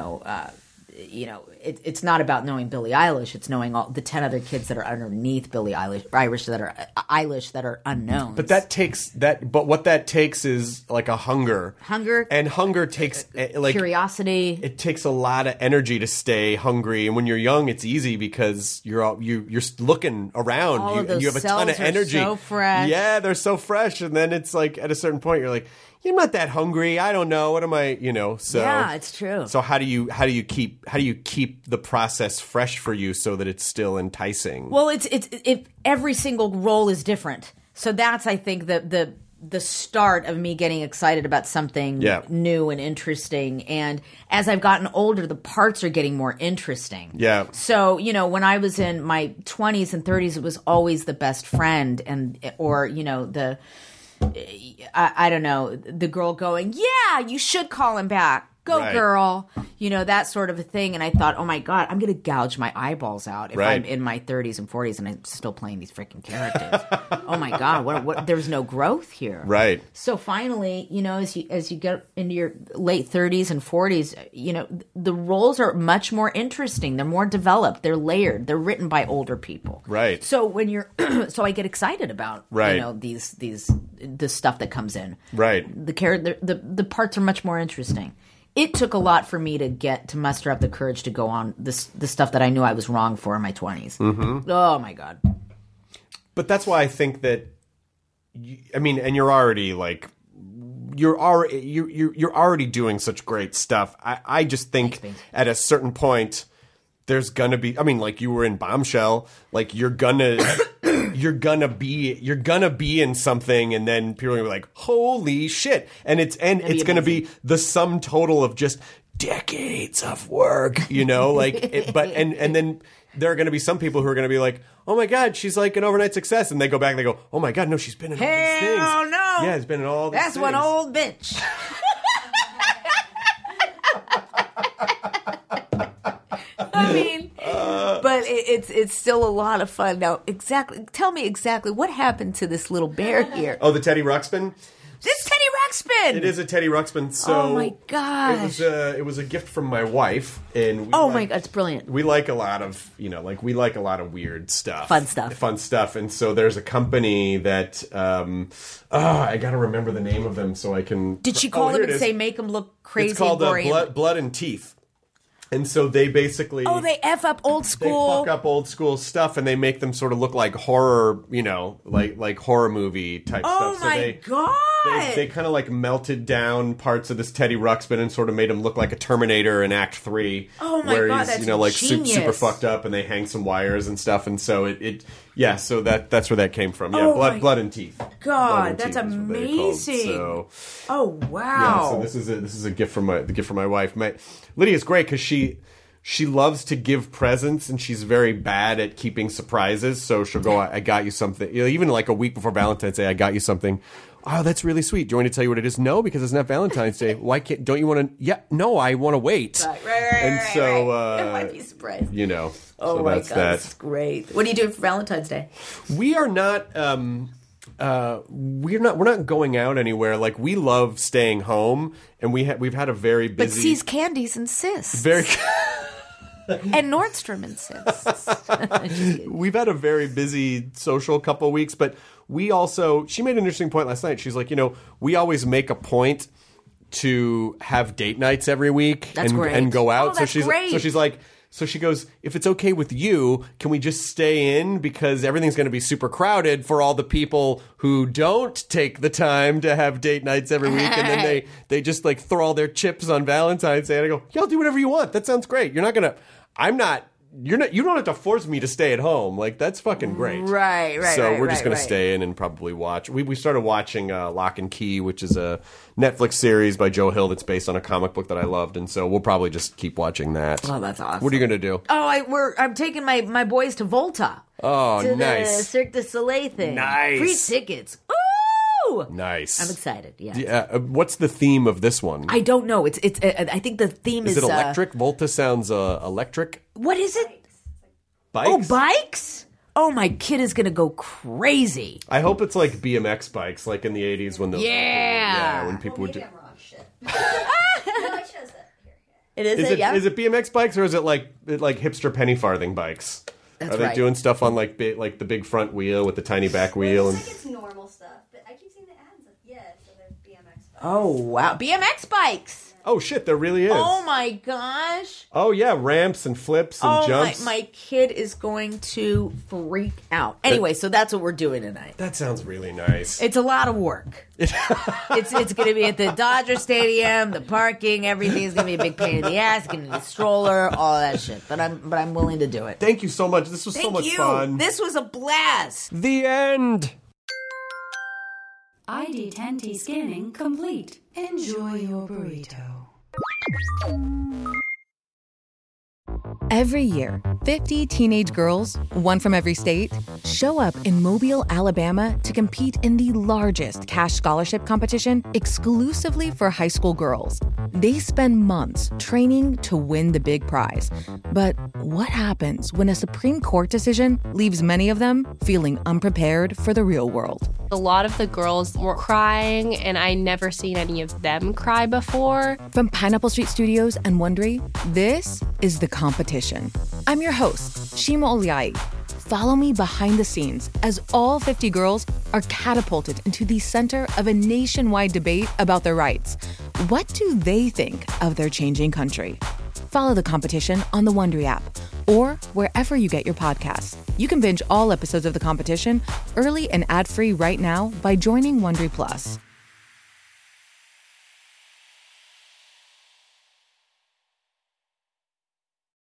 it's not about knowing Billie Eilish. It's knowing all the 10 other kids that are underneath Billie Eilish that are unknown. But that takes that. But what that takes is like a hunger, and hunger takes like curiosity. It takes a lot of energy to stay hungry. And when you're young, it's easy because you're looking around. All of those you have a cells ton of energy. Are so fresh. Yeah, they're so fresh. And then it's like at a certain point, you're like, I'm not that hungry. I don't know. What am I? So yeah, it's true. So how do you keep the process fresh for you so that it's still enticing? Well, it's every single role is different. So that's, I think, the start of me getting excited about something new and interesting. And as I've gotten older, the parts are getting more interesting. Yeah. So, when I was in my 20s and 30s, it was always the best friend or I don't know, the girl going, yeah, you should call him back. Go Right. girl. You know, that sort of a thing. And I thought, oh my God, I'm going to gouge my eyeballs out if I'm in my 30s and 40s and I'm still playing these freaking characters. Oh my God, what there's no growth here. Right. So finally, you know, as you get into your late 30s and 40s, you know, the roles are much more interesting. They're more developed. They're layered. They're written by older people. Right. So when you're, so I get excited about, you know, the stuff that comes in. Right. The parts are much more interesting. It took a lot for me to muster up the courage to go on the stuff that I knew I was wrong for in my 20s. Mm-hmm. Oh my God. But that's why I think that, and you're already like, you're already doing such great stuff. I just think at a certain point, there's gonna be, like you were in Bombshell, like you're gonna be in something, and then people are gonna be like, holy shit. And it's gonna be the sum total of just decades of work, you know, like, and then there are gonna be some people who are gonna be like, oh my God, she's like an overnight success. And they go back and they go, oh my God, no, she's been in all these things. Hell no. Yeah, it's been in all these That's things. one old bitch. I mean, but it's still a lot of fun. Now, tell me exactly what happened to this little bear here. Oh, the Teddy Ruxpin? This Teddy Ruxpin! It is a Teddy Ruxpin. So oh my gosh. It was a gift from my wife, and my God, it's brilliant. We like a lot of, weird stuff. Fun stuff. And so there's a company that I got to remember the name of them so I can. Did she call them and say make them look crazy? It's called and Blood and Teeth. And so they basically... Oh, they F up old school. They fuck up old school stuff, and they make them sort of look like horror, like horror movie type stuff. Oh, my God! They kind of like melted down parts of this Teddy Ruxpin and sort of made him look like a Terminator in Act 3. Oh, my where God, he's, that's genius. super fucked up, and they hang some wires and stuff. And so so that's where that came from. Yeah, Blood and Teeth. God, that's amazing. So, oh, wow. Yeah, so this is a gift from my wife. Lydia's great because she loves to give presents, and she's very bad at keeping surprises. So she'll go, I got you something. Even like a week before Valentine's Day, I got you something. Oh, that's really sweet. Do you want me to tell you what it is? No, because it's not Valentine's Day. Why can't? Don't you want to? Yeah, no, I want to wait. Right. It might be a surprise. You know. Oh so my that's God, that. this is great. What are you doing for Valentine's Day? We are not. We're not going out anywhere. Like, we love staying home, and we've had a very busy. But See's Candies insists. Very. And Nordstrom insists. We've had a very busy social couple of weeks, but she made an interesting point last night. She's like, we always make a point to have date nights every week and go out. Oh, that's great. So she goes, if it's okay with you, can we just stay in? Because everything's going to be super crowded for all the people who don't take the time to have date nights every week. And then they just like throw all their chips on Valentine's Day. And I go, y'all do whatever you want. That sounds great. You don't have to force me to stay at home. Like, that's fucking great. Right. So we're just going to stay in and probably watch. We started watching Lock and Key, which is a Netflix series by Joe Hill that's based on a comic book that I loved. And so we'll probably just keep watching that. Oh, that's awesome. What are you going to do? Oh, I'm taking my boys to Volta. Oh, to nice. The Cirque du Soleil thing. Nice. Free tickets. Ooh! Nice. I'm excited. Yeah. What's the theme of this one? I don't know. It's. I think the theme is. Is it electric? Volta sounds electric. What is it? Bikes? Oh, bikes? Oh, my kid is going to go crazy. I hope it's like BMX bikes, like in the 80s when those. Yeah. When people would do. It is it BMX bikes, or is it like hipster penny farthing bikes? That's Are they doing stuff on like the big front wheel with the tiny back wheel? It's like it's normal stuff, but I keep seeing the ads. So they're BMX bikes. Oh, wow. BMX bikes. Oh, shit, there really is. Oh, my gosh. Oh, yeah, ramps and flips and jumps. My kid is going to freak out. Anyway, so that's what we're doing tonight. That sounds really nice. It's a lot of work. It's going to be at the Dodger Stadium, the parking, everything's going to be a big pain in the ass, getting the stroller, all that shit. But I'm willing to do it. Thank you so much. This was so much fun. This was a blast. The end. ID10T scanning complete. Enjoy your burrito. Every year, 50 teenage girls, one from every state, show up in Mobile, Alabama to compete in the largest cash scholarship competition exclusively for high school girls. They spend months training to win the big prize. But what happens when a Supreme Court decision leaves many of them feeling unprepared for the real world? A lot of the girls were crying, and I never seen any of them cry before. From Pineapple Street Studios and Wondery, this is The Competition. I'm your host, Shima Oliai. Follow me behind the scenes as all 50 girls are catapulted into the center of a nationwide debate about their rights. What do they think of their changing country? Follow The Competition on the Wondery app or wherever you get your podcasts. You can binge all episodes of The Competition early and ad-free right now by joining Wondery Plus.